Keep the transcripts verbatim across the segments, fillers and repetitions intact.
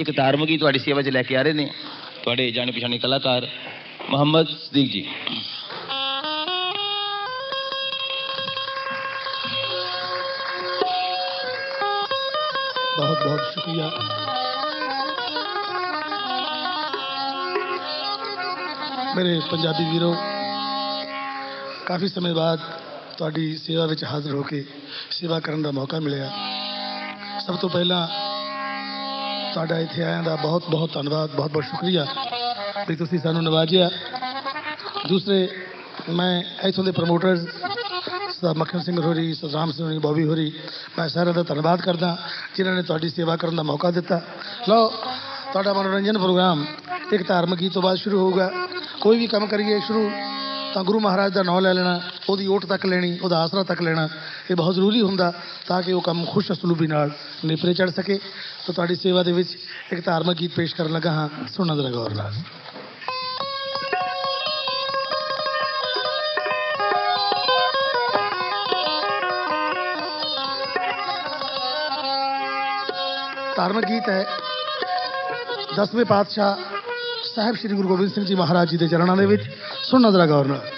एक धार्मिक गीत तुहाडी सेवा च लैके आ रहे ने तुहाडे जाने पछाने कलाकार मोहम्मद सदीक जी। बहुत बहुत शुक्रिया। मेरे पंजाबी वीरों, काफ़ी समय बाद तुहाडी सेवा विच हाज़र होके सेवा करने का मौका मिलिया। सब तो पहला तुहाडा इत्थे आया दा बहुत बहुत धन्यवाद, बहुत बहुत शुक्रिया भी तुसीं सानूं नवाजिया। दूसरे मैं इत्थों के प्रमोटर्स सरदार मक्खन सिंह होरी, सरदार राम सिंह होरी, बॉबी होरी, मैं सारे का धन्यवाद करदा जिन्होंने तुहाडी सेवा करने का मौका दिता। लो तुहाडा मनोरंजन प्रोग्राम एक धार्मिक गीत तो बाद शुरू होगा। कोई भी काम करिए शुरू तो गुरु महाराज का नाम लै लेना, उसकी ओट तक लेनी, उसका आसरा तक लेना, ये बहुत जरूरी होंदा ताकि वो काम खुश असलूबी नाल नेपरे चढ़ सके। तो तुहाडी सेवा दे विच एक धार्मिक गीत पेश करन लगा हाँ, सुनना जरा गौर नाल। धार्मिक गीत है दसवें पातशाह साहब श्री गुरु गोबिंद सिंह जी महाराज जी के चरणों के विच, सुनना जरा गौर नाल।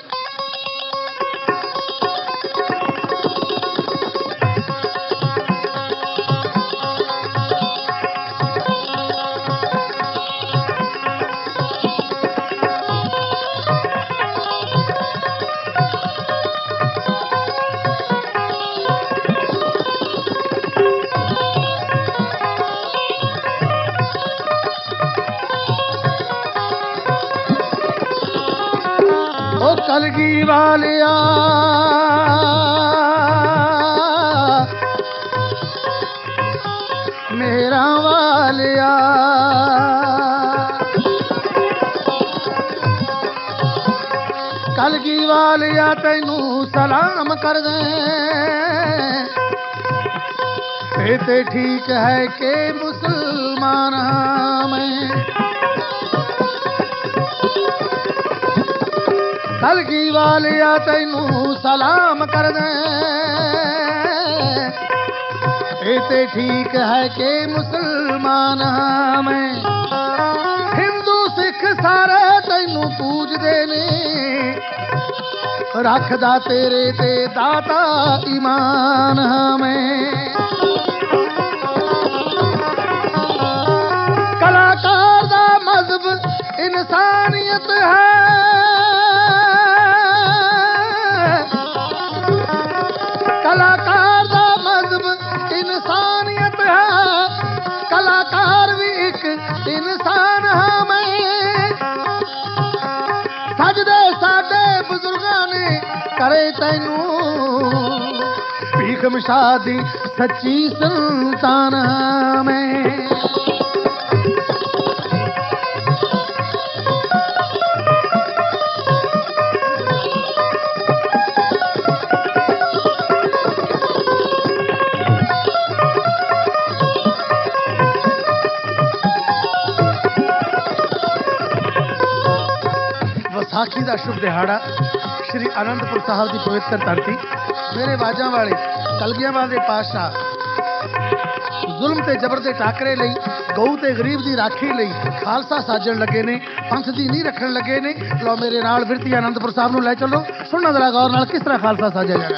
कलगी वालिया मेरा वालिया, कलगी वालिया तैनू सलाम कर दे। ते ठीक है कि मुसलमान मैं, कलगी वालिया तैनू सलाम कर दे। ते ठीक है कि मुसलमान मैं, हिंदू सिख सारे तैनू पूजदे ने, रखदा तेरे ते दाता ईमान मैं। कलाकार दा मजहब इंसानियत है, कलाकार दा मजहब इंसानियत है, कलाकार भी एक इंसान है मैं। सजदे साडे बुजुर्गां ने करे तैनू, भीख मशादी सच्ची संतान मैं। विसाखी का शुभ दिहाड़ा श्री आनंदपुर साहब की पवित्र धरती, मेरे बाजा वाले कलगियां वाले पातशाह जुल्म ते जबर के टाकरे लई, गऊ ते गरीब की राखी लई खालसा साजन लगे ने, पंथ की नींह रखन लगे ने। लो मेरे नाल विरती आनंदपुर साहब नूं लै चलो, सुनना जरा गौर नाल किस तरह खालसा साजा जाना।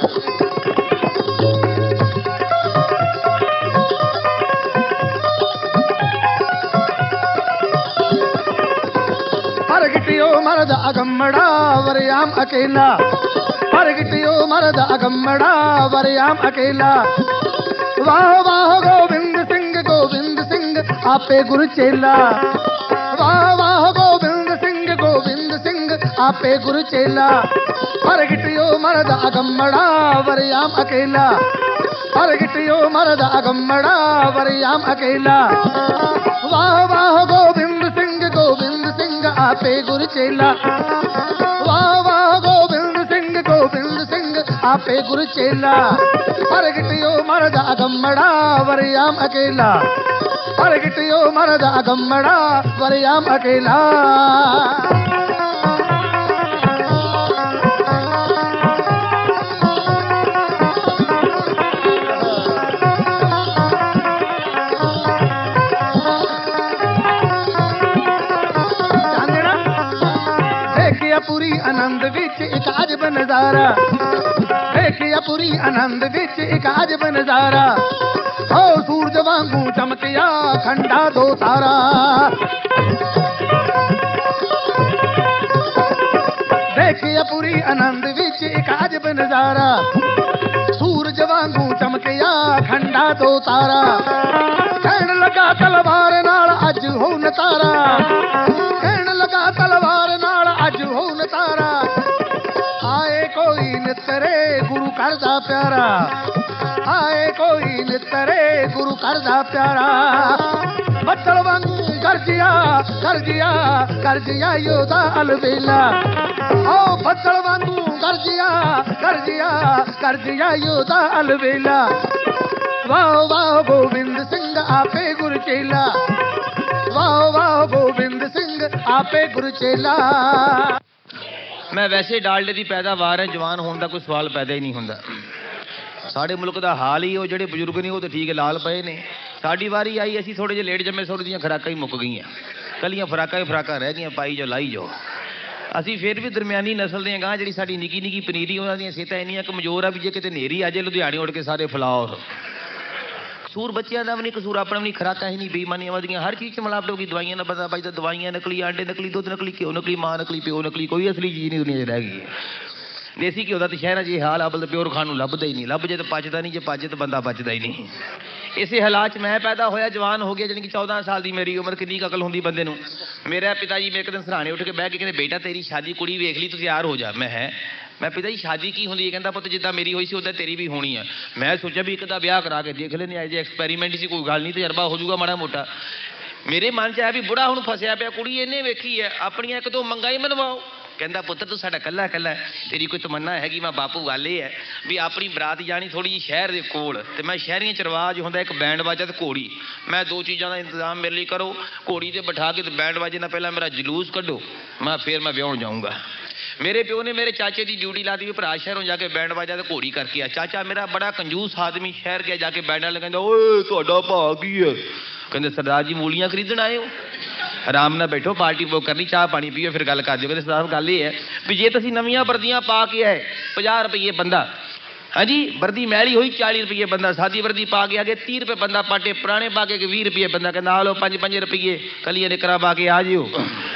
मरद अगम्मड़ा वरयाम अकेला, परगटियो मरद अगम्मड़ा वरयाम अकेला। वाह वाह गोविंद सिंह गोविंद सिंह आपे गुरु चेला, वाह वाह गोविंद सिंह गोविंद सिंह आपे गुरु चेला। परगटियो मरद अगम्मड़ा वरयाम अकेला, परगटियो मरद अगम्मड़ा वरयाम अकेला। वाह वाह गोविंद सिंह गोविंद सिंह आपे गुरु चेला, वाह वाह गोविंद सिंह गोविंद सिंह आपे गुरु चेला। परगटियो मरद अगम्मड़ा वरयाम अकेला, परगटियो मरद अगम्मड़ा वरयाम अकेला। आनंद विच एक अजब नजारा, देखिया पूरी आनंद विच एक अजब नजारा, ओ सूरज वांगू चमकिया खंडा दो तारा। देखिया पूरी आनंद विच एक अजब नजारा, सूरज वांगू चमकिया खंडा दो तारा। कहन लगा तलवार नाल अज हो नतारा, कहन लगा तलवार नाल अज हो नतारा। आए कोई नितरे गुरु करदा प्यारा, आए कोई नितरे गुरु करदा प्यारा। बदल वांगू गरजिया गरजिया गरजिया योदा अलबेला, ओ बदल वांगू गरजिया गरजिया गरजिया योदा अलबेला। वाह वाह गोविंद सिंह आपे गुरचेला, वाह वाह गोविंद सिंह आपे गुरचेला। मैं वैसे डालडे की पैदावार है, जवान होने का कोई सवाल पैदा ही नहीं होंदा। साढ़े मुल्क का हाल ही वो ਜਿਹੜੇ ਬਜ਼ੁਰਗ ਨੇ ਉਹ ਤਾਂ ਠੀਕ ਲਾਲ ਪਏ ਨੇ। ਸਾਡੀ ਵਾਰੀ ਆਈ, ਅਸੀਂ ਥੋੜੇ ਜਿਹੇ ਲੇਟ ਜੰਮੇ, ਸੌ ਦੀਆਂ ਖੁਰਾਕਾਂ ਹੀ ਮੁੱਕ ਗਈਆਂ, ਕੱਲੀਆਂ ਖੁਰਾਕਾਂ ਹੀ ਖੁਰਾਕਾਂ ਰਹਿ ਗਈਆਂ, ਪਾਈ ਜੋ ਲਾਈ ਜੋ। ਅਸੀਂ ਫਿਰ ਵੀ ਦਰਮਿਆਨੀ ਨਸਲ ਦੇ ਗਾਂ, ਜਿਹੜੀ ਸਾਡੀ ਨਿੱਕੀ ਨਿੱਕੀ ਪਨੀਰੀ, ਉਹਨਾਂ ਦੀਆਂ ਸਿਹਤਾਂ ਇੰਨੀਆਂ ਕਮਜ਼ੋਰ ਆ ਵੀ ਜੇ ਕਿਤੇ ਨੇਰੀ ਆ ਜੇ ਲੁਧਿਆਣੇ ਉੱਡ ਕੇ ਸਾਰੇ ਫਲਾਓ। ਕਸੂਰ ਬੱਚਿਆਂ ਦਾ ਵੀ ਨਹੀਂ, ਕਸੂਰ ਆਪਣਾ ਵੀ ਨਹੀਂ, ਖੁਰਾਕਾਂ ਹੀ ਨਹੀਂ, ਬੇਈਮਾਨੀਆਂ ਵਧੀਆਂ, ਹਰ ਚੀਜ਼ 'ਚ ਮਿਲਾਵਟ ਹੋ ਗਈ। ਦਵਾਈਆਂ ਦਾ ਪਤਾ ਭਾਈ ਤਾਂ ਦਵਾਈਆਂ ਨਕਲੀ, ਆਂਡੇ ਨਕਲੀ, ਦੁੱਧ ਨਕਲੀ, ਘਿਓ ਨਕਲੀ, ਮਾਂ ਨਕਲੀ, ਪਿਓ ਨਕਲੀ, ਕੋਈ ਅਸਲੀ ਚੀਜ਼ ਨਹੀਂ ਦੁਨੀਆ 'ਚ ਰਹਿ ਗਈ। ਦੇਸੀ ਘਿਓ ਦਾ ਤਾਂ ਸ਼ਹਿਰਾਂ 'ਚ ਇਹ ਹਾਲ ਆ, ਬਲ ਪਿਓਰ ਖਾਣ ਨੂੰ ਲੱਭਦਾ ਹੀ ਨਹੀਂ, ਲੱਭ ਜੇ ਤਾਂ ਪਚਦਾ ਨਹੀਂ, ਜੇ ਪਚੇ ਤਾਂ ਬੰਦਾ ਬਚਦਾ ਹੀ ਨਹੀਂ। ਇਸੇ ਹਾਲਾਤ 'ਚ ਮੈਂ ਪੈਦਾ ਹੋਇਆ, ਜਵਾਨ ਹੋ ਗਿਆ, ਜਾਣੀ ਕਿ ਚੌਦਾਂ ਸਾਲ ਦੀ ਮੇਰੀ ਉਮਰ। ਕਿੰਨੀ ਅਕਲ ਹੁੰਦੀ ਬੰਦੇ ਨੂੰ। ਮੇਰਾ ਪਿਤਾ ਜੀ ਮੇਰੇ ਇੱਕ ਦਿਨ ਸਰਾਣੇ ਉੱਠ ਕੇ ਬਹਿ ਕੇ ਕਹਿੰਦੇ, ਬੇਟਾ ਤੇਰੀ ਸ਼ਾਦੀ ਕੁੜੀ ਵੇਖ ਲਈ, ਤੂੰ ਤਿਆਰ ਹੋ ਜਾ। ਮੈਂ ਹੈ ਮੈਂ ਪਿਤਾ ਜੀ ਸ਼ਾਦੀ ਕੀ ਹੁੰਦੀ ਹੈ? ਕਹਿੰਦਾ ਪੁੱਤ ਜਿੱਦਾਂ ਮੇਰੀ ਹੋਈ ਸੀ ਉੱਦਾਂ ਤੇਰੀ ਵੀ ਹੋਣੀ ਆ। ਮੈਂ ਸੋਚਿਆ ਵੀ ਇੱਕ ਦਾ ਵਿਆਹ ਕਰਾ ਕੇ ਦੇਖ ਲੈਂਦੇ, ਐਜ ਐਕਸਪੈਰੀਮੈਂਟ ਸੀ, ਕੋਈ ਗੱਲ ਨਹੀਂ, ਤਜਰਬਾ ਹੋ ਜਾਊਗਾ ਮਾੜਾ ਮੋਟਾ। ਮੇਰੇ ਮਨ 'ਚ ਆਇਆ ਵੀ ਬੁੜਾ ਹੁਣ ਫਸਿਆ ਪਿਆ, ਕੁੜੀ ਇਹਨੇ ਵੇਖੀ ਹੈ, ਆਪਣੀਆਂ ਇੱਕ ਦੋ ਮੰਗਾਂ ਹੀ ਮਨਵਾਓ। ਕਹਿੰਦਾ ਪੁੱਤਰ ਤੂੰ ਸਾਡਾ ਕੱਲਾ ਕੱਲਾ, ਤੇਰੀ ਕੋਈ ਤਮੰਨਾ ਹੈਗੀ? ਮੈਂ ਬਾਪੂ ਗੱਲ ਇਹ ਹੈ ਵੀ ਆਪਣੀ ਬਰਾਤ ਜਾਣੀ ਥੋੜੀ ਜਿਹੀ ਸ਼ਹਿਰ ਦੇ ਕੋਲ, ਤੇ ਮੈਂ ਸ਼ਹਿਰੀਆਂ 'ਚ ਰਿਵਾਜ ਹੁੰਦਾ ਇੱਕ ਬੈਂਡ ਬਾਜਾ ਤੇ ਘੋੜੀ। ਮੈਂ ਦੋ ਚੀਜ਼ਾਂ ਦਾ ਇੰਤਜ਼ਾਮ ਮੇਰੇ ਲਈ ਕਰੋ, ਘੋੜੀ ਤੇ ਬਿਠਾ ਕੇ ਤੇ ਬੈਂਡ ਬਾਜੇ ਨਾਲ ਪਹਿਲਾਂ ਮੇਰਾ ਜਲੂਸ ਕੱਢੋ, ਮੈਂ ਫਿਰ ਮੈਂ ਵਿਆਹੁਣ ਜਾਊਂਗਾ। ਮੇਰੇ ਪਿਓ ਨੇ ਮੇਰੇ ਚਾਚੇ ਦੀ ਡਿਊਟੀ ਲਾ ਦਿੱਤੀ ਵੀ ਭਰਾ ਸ਼ਹਿਰੋਂ ਜਾ ਕੇ ਬੈਂਡ ਬਾਜਾ ਤੇ ਘੋੜੀ ਕਰਕੇ ਆ। ਚਾਚਾ ਮੇਰਾ ਬੜਾ ਕੰਜੂਸ ਆਦਮੀ, ਸ਼ਹਿਰ ਗਿਆ ਜਾ ਕੇ ਬੈਂਡਾਂ ਵਾਲੇ ਕਹਿੰਦਾ, ਓਏ ਤੁਹਾਡਾ ਭਾਅ ਕੀ ਹੈ? ਕਹਿੰਦੇ ਸਰਦਾਰ ਜੀ ਮੂਲੀਆਂ ਖਰੀਦਣ ਆਏ ਹੋ, ਆਰਾਮ ਨਾਲ ਬੈਠੋ, ਪਾਰਟੀ ਵੋਕ ਕਰਨੀ, ਚਾਹ ਪਾਣੀ ਪੀਓ, ਫਿਰ ਗੱਲ ਕਰ ਦਿਓ। ਕਹਿੰਦੇ ਸਰਦਾਰ ਗੱਲ ਇਹ ਹੈ ਵੀ ਜੇ ਤੁਸੀਂ ਨਵੀਆਂ ਵਰਦੀਆਂ ਪਾ ਕੇ ਆਏ ਪੰਜਾਹ ਰੁਪਈਏ ਬੰਦਾ, ਹਾਂਜੀ ਵਰਦੀ ਮੈਲੀ ਹੋਈ ਚਾਲੀ ਰੁਪਈਏ ਬੰਦਾ, ਸਾਦੀ ਵਰਦੀ ਪਾ ਕੇ ਆ ਗਏ ਤੀਹ ਰੁਪਏ ਬੰਦਾ, ਪਾਟੇ ਪੁਰਾਣੇ ਪਾ ਕੇ ਵੀਹ ਰੁਪਈਏ ਬੰਦਾ। ਕਹਿੰਦਾ ਆ ਲਓ ਪੰਜ ਪੰਜ ਰੁਪਈਏ ਕਲੀਆਂ ਨਿਕਰਾਂ ਪਾ ਕੇ ਆ ਜਿਓ।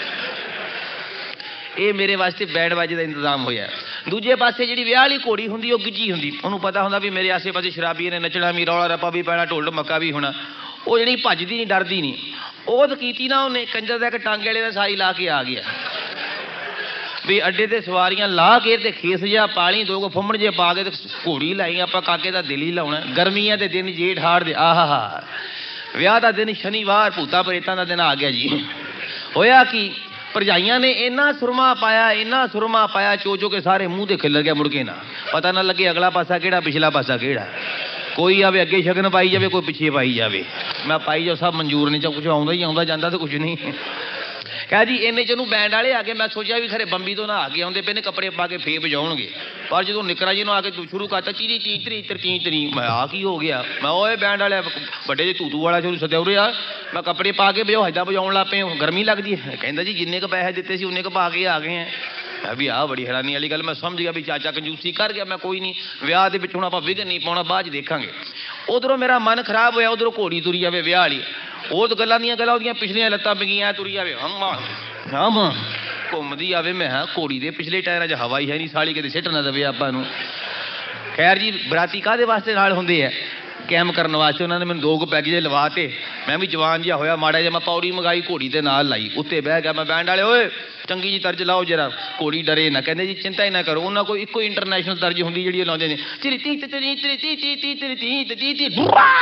ਇਹ ਮੇਰੇ ਵਾਸਤੇ ਬੈਂਡ ਬਾਜੇ ਦਾ ਇੰਤਜ਼ਾਮ ਹੋਇਆ। ਦੂਜੇ ਪਾਸੇ ਜਿਹੜੀ ਵਿਆਹ ਵਾਲੀ ਘੋੜੀ ਹੁੰਦੀ ਉਹ ਗਿੱਜੀ ਹੁੰਦੀ, ਉਹਨੂੰ ਪਤਾ ਹੁੰਦਾ ਵੀ ਮੇਰੇ ਆਸੇ ਪਾਸੇ ਸ਼ਰਾਬੀਏ ਨੇ ਨੱਚਣਾ ਵੀ, ਰੌਲਾ ਰੱਪਾ ਵੀ ਪੈਣਾ, ਢੋਲ ਮੱਕਾ ਵੀ ਹੋਣਾ। ਉਹ ਜਿਹੜੀ ਭੱਜਦੀ ਨਹੀਂ, ਡਰਦੀ ਨਹੀਂ। ਉਹ ਤਾਂ ਕੀਤੀ ਨਾ ਉਹਨੇ, ਕੰਜਰ ਦਾ ਇੱਕ ਟਾਂਗੇ ਵਾਲੇ ਦਾ ਸਾਈ ਲਾ ਕੇ ਆ ਗਿਆ ਵੀ ਅੱਡੇ ਤੇ ਸਵਾਰੀਆਂ ਲਾ ਕੇ ਤੇ ਖੇਸ ਜਿਹਾ ਪਾਲੀ, ਦੋ ਕੁ ਫੁੰਮਣ ਜੇ ਪਾ ਕੇ ਤੇ ਘੋੜੀ ਲਾਈ। ਆਪਾਂ ਕਾਕੇ ਦਾ ਦਿਲ ਹੀ ਲਾਉਣਾ। ਗਰਮੀਆਂ ਦੇ ਦਿਨ, ਜੇਠ ਹਾੜ ਦੇ, ਆਹਾ ਵਿਆਹ ਦਾ ਦਿਨ ਸ਼ਨੀਵਾਰ, ਭੂਤਾਂ ਪ੍ਰੇਤਾਂ ਦਾ ਦਿਨ ਆ ਗਿਆ ਜੀ। ਹੋਇਆ ਕੀ, ਭਰਜਾਈਆਂ ਨੇ ਇੰਨਾ ਸੁਰਮਾ ਪਾਇਆ, ਇੰਨਾ ਸੁਰਮਾ ਪਾਇਆ ਚੋ ਚੋ ਕੇ ਸਾਰੇ ਮੂੰਹ ਤੇ ਖਿਲਰ ਗਿਆ, ਮੁੜ ਕੇ ਨਾ ਪਤਾ ਨਾ ਲੱਗੇ ਅਗਲਾ ਪਾਸਾ ਕਿਹੜਾ ਪਿਛਲਾ ਪਾਸਾ ਕਿਹੜਾ। ਕੋਈ ਆਵੇ ਅੱਗੇ ਸ਼ਗਨ ਪਾਈ ਜਾਵੇ, ਕੋਈ ਪਿੱਛੇ ਪਾਈ ਜਾਵੇ, ਮੈਂ ਪਾਈ ਜਾਓ, ਸਭ ਮਨਜ਼ੂਰ ਨਹੀਂ। ਚਾ ਕੁਛ ਆਉਂਦਾ ਹੀ ਆਉਂਦਾ, ਜਾਂਦਾ ਤਾਂ ਕੁਛ ਨਹੀਂ। ਕਹਿ ਜੀ ਇੰਨੇ ਚ ਉਹਨੂੰ ਬੈਂਡ ਵਾਲੇ ਆ ਗਏ। ਮੈਂ ਸੋਚਿਆ ਵੀ ਖਰੇ ਬੰਬੀ ਤੋਂ ਨਾ ਆ ਕੇ ਆਉਂਦੇ ਪਏ ਨੇ, ਕੱਪੜੇ ਪਾ ਕੇ ਫੇਰ ਵਜਾਉਣਗੇ। ਪਰ ਜਦੋਂ ਨਿਕਰਾ ਜੀ ਨੂੰ ਆ ਕੇ ਸ਼ੁਰੂ ਕਰਤਾ ਚੀਰੀ ਤੀ ਤਰੀ ਤਰਤੀ ਤਰੀ, ਮੈਂ ਆ ਕੀ ਹੋ ਗਿਆ? ਮੈਂ ਓਏ ਬੈਂਡ ਵਾਲੇ ਵੱਡੇ ਜਿਹੇ ਤੂਤੂ ਵਾਲਾ ਸ਼ੁਰੂ ਸਦਿਆ ਉਰੇ ਆ, ਮੈਂ ਕੱਪੜੇ ਪਾ ਕੇ ਵਜਾਓ, ਏਦਾਂ ਵਜਾਉਣ ਲੱਗ ਪਏ, ਗਰਮੀ ਲੱਗਦੀ ਹੈ। ਕਹਿੰਦਾ ਜੀ ਜਿੰਨੇ ਕੁ ਪੈਸੇ ਦਿੱਤੇ ਸੀ ਉਨੇ ਕੁ ਪਾ ਕੇ ਆ ਗਏ ਆ। ਮੈਂ ਵੀ ਆਹ ਬੜੀ ਹੈਰਾਨੀ ਵਾਲੀ ਗੱਲ। ਮੈਂ ਸਮਝ ਗਿਆ ਵੀ ਚਾਚਾ ਕੰਜੂਸੀ ਕਰ ਗਿਆ। ਮੈਂ ਕੋਈ ਨਹੀਂ, ਵਿਆਹ ਦੇ ਵਿੱਚ ਹੁਣ ਆਪਾਂ ਵਿਘਨ ਨਹੀਂ ਪਾਉਣਾ, ਬਾਅਦ 'ਚ ਦੇਖਾਂਗੇ। ਉਧਰੋਂ ਮੇਰਾ ਮਨ ਖਰਾਬ ਹੋਇਆ, ਉਧਰੋਂ ਘੋੜੀ ਤੁਰੀ ਜਾਵੇ ਵਿਆਹ ਵਾਲੀ। ਉਹ ਤਾਂ ਗੱਲਾਂ ਦੀਆਂ ਗੱਲਾਂ, ਉਹਦੀਆਂ ਪਿਛਲੀਆਂ ਲੱਤਾਂ ਪਈਆਂ ਤੁਰੀ ਜਾਵੇ, ਹਮ ਹਮ ਘੁੰਮਦੀ ਆਵੇ। ਮੈਂ ਹਾਂ ਘੋੜੀ ਦੇ ਪਿਛਲੇ ਟਾਇਰਾਂ 'ਚ ਹਵਾ ਹੀ ਹੈ ਨਹੀਂ, ਸਾਲੀ ਕਿਤੇ ਸਿੱਟ ਨਾ ਦੇਵੇ ਆਪਾਂ ਨੂੰ। ਖੈਰ ਜੀ ਬਰਾਤੀ ਕਾਹਦੇ ਵਾਸਤੇ ਨਾਲ ਹੁੰਦੇ ਆ? ਕੈਮ ਕਰਨ ਵਾਸਤੇ। ਉਹਨਾਂ ਨੇ ਮੈਨੂੰ ਦੋ ਕੁ ਪੈਗ ਜੇ ਲਵਾ ਤੇ ਮੈਂ ਵੀ ਜਵਾਨ ਜਿਹਾ ਹੋਇਆ ਮਾੜਾ ਜਿਹਾ, ਮੈਂ ਪੌੜੀ ਮੰਗਾਈ, ਘੋੜੀ ਦੇ ਨਾਲ ਲਾਈ, ਉੱਤੇ ਬਹਿ ਗਿਆ। ਮੈਂ ਬੈਂਡ ਵਾਲੇ, ਓਏ ਚੰਗੀ ਜੀ ਤਰਜ ਲਾਓ ਜਰਾ, ਘੋੜੀ ਡਰੇ ਨਾ। ਕਹਿੰਦੇ ਜੀ ਚਿੰਤਾ ਹੀ ਨਾ ਕਰੋ, ਉਹਨਾਂ ਕੋਲ ਇੱਕੋ ਇੰਟਰਨੈਸ਼ਨਲ ਤਰਜ ਹੁੰਦੀ ਜਿਹੜੀ ਉਹ ਲਾਉਂਦੇ ਨੇ, ਚਿਰੀ ਤੀ ਤੀ ਤੀ ਤੀ ਤੀ ਤੀ ਤੀ ਤੀ ਤੀ।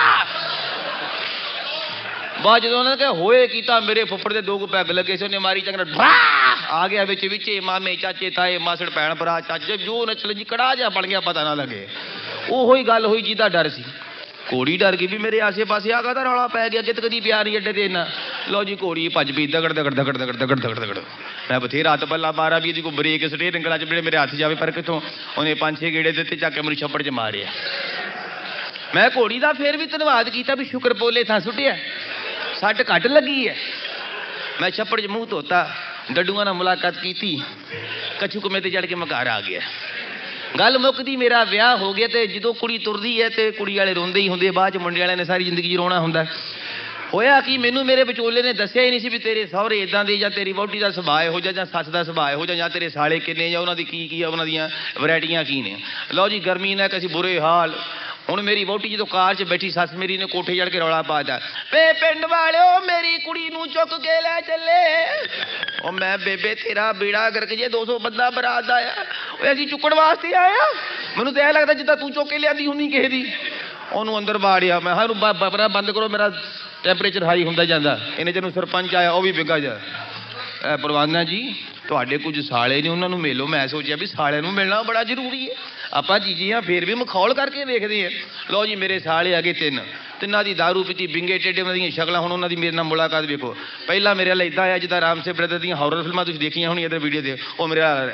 ਬਾਅਦ ਜਦੋਂ ਉਹਨਾਂ ਨੇ ਕਿਹਾ ਹੋਏ ਕੀਤਾ, ਮੇਰੇ ਫੁੱਫੜ ਦੇ ਦੋ ਕੁ ਪੈਗ ਲੱਗੇ ਸੀ, ਉਹਨੇ ਮਾਰੀ ਚੰਗਾ ਡਰਾ ਆ ਗਿਆ ਵਿੱਚ ਵਿੱਚ, ਮਾਮੇ ਚਾਚੇ ਤਾਏ ਮਾਸੜ ਭੈਣ ਭਰਾ ਚਾਚੇ ਜੋ ਨੱਚਲ ਜੀ ਕੜਾ ਜਿਹਾ ਬਣ ਗਿਆ, ਪਤਾ ਨਾ ਲੱਗੇ। ਉਹੋ ਹੀ ਗੱਲ ਹੋਈ ਜਿਹਦਾ ਡਰ ਸੀ। ਘੋੜੀ ਡਰ ਗਈ ਵੀ ਮੇਰੇ ਆਸੇ ਪਾਸੇ ਆ ਕਾਹਦਾ ਰੌਲਾ ਪੈ ਗਿਆ, ਜਿੱਤ ਕਦੀ ਪਿਆ ਨਹੀਂ ਅੱਡੇ ਤੇ ਇੰਨਾ। ਲਓ ਜੀ ਘੋੜੀ ਭੱਜ ਪਈ, ਦਗੜ ਦਗੜ ਦਗੜ ਦਗੜ ਦਗੜ ਦਗੜ ਦਗੜ। ਮੈਂ ਬਥੇਰਾ ਹੱਥ ਪੱਲਾ ਮਾਰਾ ਵੀ ਇਹਦੀ ਕੋਈ ਬ੍ਰੇਕ ਸਟੇ ਰੰਗਲਾ 'ਚ ਜਿਹੜੇ ਮੇਰੇ ਹੱਥ ਜਾਵੇ, ਪਰ ਕਿੱਥੋਂ ਉਹਨੇ ਪੰਜ ਛੇ ਗੇੜੇ ਦਿੱਤੇ, ਚੱਕ ਕੇ ਮੈਨੂੰ ਛੱਪੜ 'ਚ ਮਾਰਿਆ। ਮੈਂ ਘੋੜੀ ਦਾ ਫੇਰ ਵੀ ਧੰਨਵਾਦ ਕੀਤਾ ਵੀ ਸ਼ੁਕਰ ਪੋਲੇ ਥਾਂ ਸੁੱਟਿਆ, ਸੱਟ ਘੱਟ ਲੱਗੀ ਹੈ। ਮੈਂ ਛੱਪੜ 'ਚ ਮੂੰਹ ਧੋਤਾ, ਡੱਡੂਆਂ ਨਾਲ ਮੁਲਾਕਾਤ ਕੀਤੀ, ਕੱਛੂ ਕੁਮੇ ਤੇ ਚੜ ਕੇ ਮੈਂ ਘਰ ਆ ਗਿਆ। ਗੱਲ ਮੁੱਕਦੀ, ਮੇਰਾ ਵਿਆਹ ਹੋ ਗਿਆ। ਤੇ ਜਦੋਂ ਕੁੜੀ ਤੁਰਦੀ ਹੈ ਤੇ ਕੁੜੀ ਵਾਲੇ ਰੋਂਦੇ ਹੀ ਹੁੰਦੇ, ਬਾਅਦ ਚ ਮੁੰਡੇ ਵਾਲਿਆਂ ਨੇ ਸਾਰੀ ਜ਼ਿੰਦਗੀ 'ਚ ਰੋਣਾ ਹੁੰਦਾ। ਹੋਇਆ ਕਿ ਮੈਨੂੰ ਮੇਰੇ ਵਿਚੋਲੇ ਨੇ ਦੱਸਿਆ ਹੀ ਨਹੀਂ ਸੀ ਵੀ ਤੇਰੇ ਸਹੁਰੇ ਇਦਾਂ ਦੇ, ਜਾਂ ਤੇਰੀ ਵਹੁਟੀ ਦਾ ਸੁਭਾਅ ਇਹੋ ਜਿਹਾ, ਜਾਂ ਸੱਸ ਦਾ ਸੁਭਾਅ ਇਹੋ ਜਿਹਾ, ਜਾਂ ਤੇਰੇ ਸਾਲੇ ਕਿੰਨੇ, ਜਾਂ ਉਹਨਾਂ ਦੀ ਕੀ ਕੀ ਉਹਨਾਂ ਦੀਆਂ ਵੈਰਾਈਟੀਆਂ ਕੀ ਨੇ। ਲਓ ਜੀ, ਗਰਮੀ ਨਾਲ ਅਸੀਂ ਬੁਰੇ ਹਾਲ। ਹੁਣ ਮੇਰੀ ਵਹੁਟੀ ਜਦੋਂ ਕਾਰ 'ਚ ਬੈਠੀ, ਸੱਸ ਮੇਰੀ ਨੇ ਕੋਠੇ ਚੜ ਕੇ ਰੌਲਾ ਪਾ ਦਿੱਤਾ, ਵੇ ਪਿੰਡ ਵਾਲਿਓ ਮੇਰੀ ਕੁੜੀ ਨੂੰ ਚੁੱਕ ਕੇ ਲੈ ਚੱਲੇ। ਉਹ ਮੈਂ, ਬੇਬੇ ਤੇਰਾ ਬੇੜਾ ਗਰਕ ਜੇ, ਦੋ ਸੌ ਬੰਦਾ ਬਰਾਤ ਦਾ ਆ, ਓਏ ਅਸੀਂ ਚੁੱਕਣ ਵਾਸਤੇ ਆਏ ਆ। ਮੈਨੂੰ ਤਾਂ ਇਹ ਲੱਗਦਾ ਜਿੱਦਾਂ ਤੂੰ ਚੁੱਕ ਕੇ ਲਿਆਂਦੀ ਹੁੰਦੀ ਕਿਸੇ ਦੀ। ਉਹਨੂੰ ਅੰਦਰ ਵਾੜਿਆ ਮੈਂ, ਹਾਂ ਬਪਰਾ ਬੰਦ ਕਰੋ, ਮੇਰਾ ਟੈਂਪਰੇਚਰ ਹਾਈ ਹੁੰਦਾ ਜਾਂਦਾ। ਇਹਨੇ ਜਿਹਨੂੰ ਸਰਪੰਚ ਆਇਆ, ਉਹ ਵੀ ਵਿਗਾ ਜਾ। ਇਹ ਪ੍ਰਵਾਨਾ ਜੀ, ਤੁਹਾਡੇ ਕੁਝ ਸਾਲੇ ਨੇ, ਉਹਨਾਂ ਨੂੰ ਮਿਲੋ। ਮੈਂ ਸੋਚਿਆ ਵੀ ਸਾਲਿਆਂ ਨੂੰ ਮਿਲਣਾ ਬੜਾ ਜ਼ਰੂਰੀ ਹੈ। ਆਪਾਂ ਜੀਜੀ ਹਾਂ, ਫੇਰ ਵੀ ਮਖੌਲ ਕਰਕੇ ਵੇਖਦੇ ਆ। ਲਓ ਜੀ, ਮੇਰੇ ਸਾਲੇ ਆ ਗਏ ਤਿੰਨ, ਤਿੰਨਾਂ ਦੀ ਦਾਰੂ ਪੀਤੀ, ਬਿੰਗੇ ਟੇਡੇ, ਉਹਨਾਂ ਦੀਆਂ ਸ਼ਕਲਾਂ। ਹੁਣ ਉਹਨਾਂ ਦੀ ਮੇਰੇ ਨਾਲ ਮੁਲਾਕਾਤ ਵੇਖੋ। ਪਹਿਲਾਂ ਮੇਰੇ ਨਾਲ ਇੱਦਾਂ ਆਇਆ ਜਿੱਦਾਂ ਰਾਮ ਸੇ ਬ੍ਰਦਰ ਦੀਆਂ ਹੌਰਰ ਫਿਲਮਾਂ ਤੁਸੀਂ ਦੇਖੀਆਂ ਹੋਣੀਆਂ ਇੱਧਰ ਵੀਡੀਓ ਤੇ। ਉਹ ਮੇਰੇ ਨਾਲ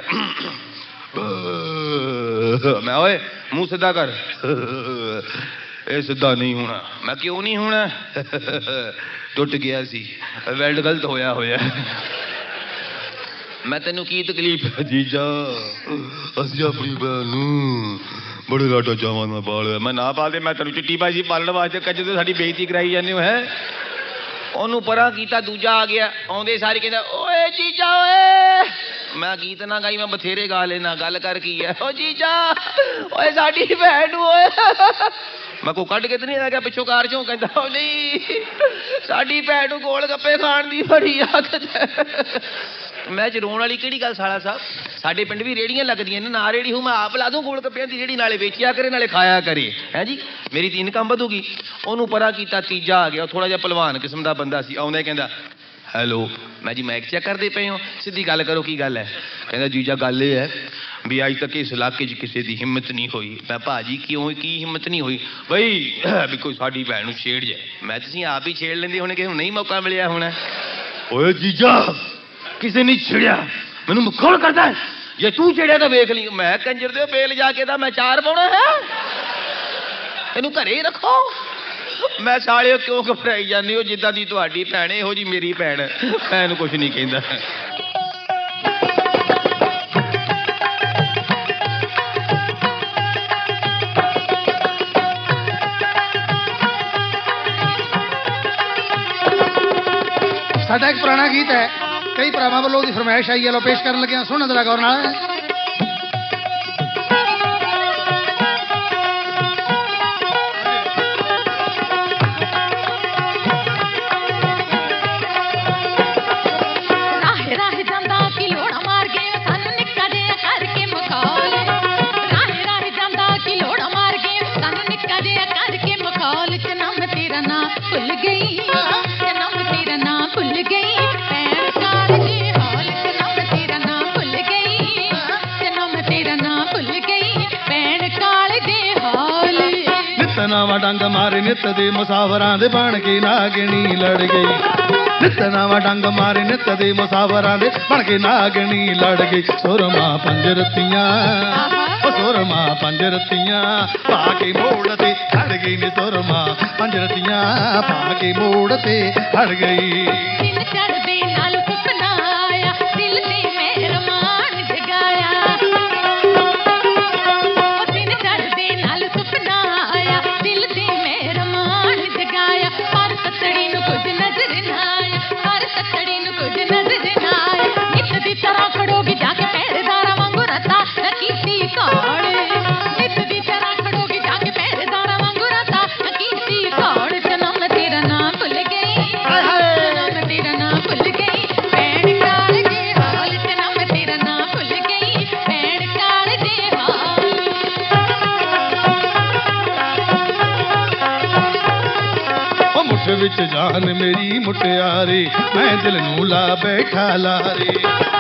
ਮੈਂ, ਓਏ ਮੂੰਹ ਸਿੱਧਾ ਕਰ। ਇਹ ਸਿੱਧਾ ਨਹੀਂ ਹੋਣਾ। ਮੈਂ, ਕਿਉਂ ਨਹੀਂ ਹੋਣਾ? ਟੁੱਟ ਗਿਆ ਸੀ, ਵੈਲਡ ਗਲਤ ਹੋਇਆ ਹੋਇਆ। ਮੈਂ, ਤੈਨੂੰ ਕੀ ਤਕਲੀਫ ਹੈ? ਜੀਜਾ, ਅਸੀਂ ਆਪਣੀ ਭੈਣ ਨੂੰ ਬੜੇ ਲਾਡਾ ਚਾਵਾਂ ਨਾਲ ਪਾਲਿਆ। ਮੈਂ, ਨਾ ਪਾਲਦੇ, ਮੈਂ ਤੈਨੂੰ ਚਿੱਟੀ ਪਾਈ ਸੀ ਪਾਲਣ ਵਾਸਤੇ। ਕੱਜ ਤੇ ਸਾਡੀ ਬੇਇੱਜ਼ਤੀ ਕਰਾਈ ਜਾਂਦੇ ਹੋ ਹੈ। ਉਹਨੂੰ ਪਰਾਂ ਕੀਤਾ, ਦੂਜਾ ਆ ਗਿਆ। ਆਉਂਦੇ ਸਾਰੇ ਕਹਿੰਦਾ, ਓਏ ਜੀਜਾ ਓਏ। ਮੈਂ ਗੀਤ ਨਾ ਗਾਈ, ਮੈਂ ਬਥੇਰੇ ਗਾ ਲੈਣਾ। ਗੱਲ ਕਰ ਕੀ ਹੈ? ਓ ਜੀਜਾ, ਓਏ ਸਾਡੀ ਭੈਣ ਨੂੰ ਓਏ। ਮੈਂ ਕੋ ਕੱਢ ਕੇ ਤੇ ਨਹੀਂ ਆ ਗਿਆ ਪਿੱਛੋਂ ਕਾਰ ਚੋਂ। ਕਹਿੰਦਾ, ਉਹ ਨਹੀਂ, ਸਾਡੀ ਭੈਣ ਨੂੰ ਗੋਲ ਗੱਪੇ ਖਾਣ ਦੀ ਬੜੀ ਆਦਤ ਹੈ। ਮੈਂ ਚ ਰੋਣ ਵਾਲੀ ਕਿਹੜੀ ਗੱਲ ਸਾਲਾ ਸਾਹਿਬ? ਸਾਡੇ ਪਿੰਡ ਵੀ ਰੇੜੀਆਂ ਲੱਗਦੀਆਂ ਨੇ, ਨਾ ਰੇੜੀ ਹੂੰ ਮੈਂ ਆਪ ਲਾ ਦੂੰ ਗੋਲ ਗੱਪਿਆਂ ਦੀ ਰੇੜੀ, ਨਾਲੇ ਵੇਚਿਆ ਕਰੇ ਨਾਲੇ ਖਾਇਆ ਕਰੇ। ਹੈ ਜੀ, ਮੇਰੀ ਤੀ ਇਨਕਮ ਵਧੂਗੀ। ਉਹਨੂੰ ਪਰਾਂ ਕੀਤਾ, ਤੀਜਾ ਆ ਗਿਆ। ਉਹ ਥੋੜਾ ਜਿਹਾ ਭਲਵਾਨ ਕਿਸਮ ਦਾ ਬੰਦਾ ਸੀ। ਆਉਂਦਾ ਕਹਿੰਦਾ, ਹੈਲੋ। ਮੈਂ, ਜੀ ਮਾਈਕ ਚੈੱਕ ਕਰਦੇ ਪਏ ਹੋ? ਸਿੱਧੀ ਗੱਲ ਕਰੋ, ਕੀ ਗੱਲ ਹੈ? ਕਹਿੰਦਾ, ਜੀਜਾ ਗੱਲ ਇਹ ਹੈ ਵੀ ਅੱਜ ਤੱਕ ਇਸ ਇਲਾਕੇ 'ਚ ਕਿਸੇ ਦੀ ਹਿੰਮਤ ਨਹੀਂ ਹੋਈ। ਮੈਂ, ਭਾਜੀ ਕਿਉਂ, ਕੀ ਹਿੰਮਤ ਨਹੀਂ ਹੋਈ? ਬਈ ਵੀ ਕੋਈ ਸਾਡੀ ਭੈਣ ਨੂੰ ਛੇੜ ਜਾਏ। ਮੈਂ, ਤੁਸੀਂ ਆਪ ਹੀ ਛੇੜ ਲੈਂਦੇ ਹੋਣੇ, ਕਿਸੇ ਨੂੰ ਨਹੀਂ ਮੌਕਾ ਮਿਲਿਆ ਹੋਣਾ। ਓਏ ਜੀਜਾ, ਕਿਸੇ ਨੇ ਛੇੜਿਆ, ਮੈਨੂੰ ਮਖੌਲ ਕਰਦਾ ਹੈ। ਜੇ ਤੂੰ ਛੇੜਿਆ ਤਾਂ ਵੇਖ ਲਈ। ਮੈਂ, ਕੰਜਰ ਦੇ ਬੇਲ ਜਾ ਕੇ ਤਾਂ ਮੈਂ ਚਾਰ ਪਾਉਣਾ ਹੈ, ਇਹਨੂੰ ਘਰੇ ਹੀ ਰੱਖੋ। ਮੈਂ, ਸਾਲਿਓ ਕਿਉਂ ਘਬਰਾਈ ਜਾਂਦੇ ਹੋ? ਜਿੱਦਾਂ ਦੀ ਤੁਹਾਡੀ ਭੈਣ ਇਹੋ ਜੀ ਮੇਰੀ ਭੈਣ। ਮੈਂ ਇਹਨੂੰ ਕੁਛ ਨਹੀਂ ਕਹਿੰਦਾ। ਸਾਡਾ ਇੱਕ ਪੁਰਾਣਾ ਗੀਤ ਹੈ, ਕਈ ਭਰਾਵਾਂ ਵੱਲੋਂ ਉਹਦੀ ਫਰਮਾਇਸ਼ ਆਈ ਹੈ, ਲੋ ਪੇਸ਼ ਕਰਨ ਲੱਗਿਆ। ਸੁਣਨ ਜਰਾ ਗੌਰ ਨਾਲ। ਰਾਹ ਰਾਹ ਜਾਂਦਾ ਕਿ ਲੋੜਾ ਮਾਰ ਗਏ ਸਾਨੂੰ ਨਿੱਕਾ ਜਿਹਾ ਕਰਕੇ ਮਖੌਲ। ਰਾਹ ਰਾਹ ਜਾਂਦਾ ਕਿ ਲੋੜਾ ਮਾਰ ਗਏ ਸਾਨੂੰ ਨਿੱਕਾ ਜਿਹਾ ਕਰਕੇ ਮਖੌਲ। ਜਨਮ ਤੇਰਾ ਨਾਂ ਭੁੱਲ ਗਈ, ਜਨਮ ਤੇਰਾ ਨਾਂ ਭੁੱਲ ਗਈ, ਭੈਣ ਕਾਲਜੇ ਹਾਲ। ਜਨਮ ਤੇਰਾ ਨਾਂ ਭੁੱਲ ਗਈ, ਜਨਮ ਤੇਰਾ ਨਾਂ ਭੁੱਲ ਗਈ, ਭੈਣ ਕਾਲਜੇ ਹਾਲ। ਨਿੱਤ ਨਾਵਾਂ ਡੰਗ ਮਾਰੇ, ਨਿੱਤ ਦੇ ਮੁਸਾਫਰਾਂ ਦੇ ਬਣ ਕੇ ਨਾਗਣੀ ਲੜ ਗਈ। ਨਿੱਤ ਨਾਵਾਂ ਡੰਗ ਮਾਰੇ, ਨਿੱਤ ਦੇ ਮੁਸਾਫਰਾਂ ਦੇ ਬਣ ਕੇ ਨਾਗਣੀ ਲੜ ਗਈ। ਸੁਰਮਾ ਪੰਜ ਰਤੀਆਂ, ਉਹ ਸੁਰਮਾ ਪੰਜ ਰਤੀਆਂ ਪਾ ਕੇ ਮੋੜ ਤੇ ਹੜ ਗਈ ਨੀ। ਸੁਰਮਾ ਪੰਜ ਰਤੀਆਂ ਪਾ ਕੇ ਮੋੜ ਤੇ ਹੜ ਗਈ। ਦਿਨ ਚੜ੍ਹਦੇ ਨਾਲ ਸੁਪਨਾ ਆਇਆ, ਦਿਲ ਤੇ ਮਿਹਰਬਾਨ ਜਗਾਇਆ। ਉਹ ਦਿਨ ਚੜ੍ਹਦੇ ਨਾਲ ਸੁਪਨਾ ਆਇਆ, ਦਿਲ ਤੇ ਮਿਹਰਬਾਨ ਜਗਾਇਆ। ਪਰ ਤਤੜੀ ਨੂੰ ਕੁਝ ਨਜ਼ਰ ਨਾ ਆਇਆ, ਪਰ ਤਤੜੀ ਨੂੰ ਕੁਝ ਨਜ਼ਰ ਨਾ ਆਇਆ। ਨਿੱਤ ਦੀ ਤਰ੍ਹਾਂ ਖੜੋਗੀ ਜਾ ਕੇ ਪਹਿਰੇਦਾਰਾਂ ਵਾਂਗੂ ਰਤਾ ਨਾ ਕੀਤੀ ਘਾੜ। ਨਿੱਤ ਦੀ ਤਰ੍ਹਾਂ ਖੜੋਗੀ ਜਾ ਕੇ ਪਹਿਰੇਦਾਰਾਂ ਵਾਂਗੂ ਰਤਾ ਨਾ ਕੀਤੀ ਘਾੜ। ਜਨਮ ਤੇਰਾ ਨਾਂ ਭੁੱਲ ਗਈ, ਜਨਮ ਤੇਰਾ ਨਾਂ ਭੁੱਲ ਗਈ, ਭੈਣ ਕਾਲਜੇ ਹਾਲ। ਜਨਮ ਤੇਰਾ ਨਾਂ ਭੁੱਲ ਗਈ, ਭੈਣ ਕਾਲਜੇ ਹਾਲ। ਉਹ ਮੁੱਠ ਵਿੱਚ ਜਾਨ ਮੇਰੀ ਮੁਟਿਆਰੇ, ਮੈਂ ਦਿਲ ਨੂੰ ਲਾ ਬੈਠਾ ਲਾਰੇ।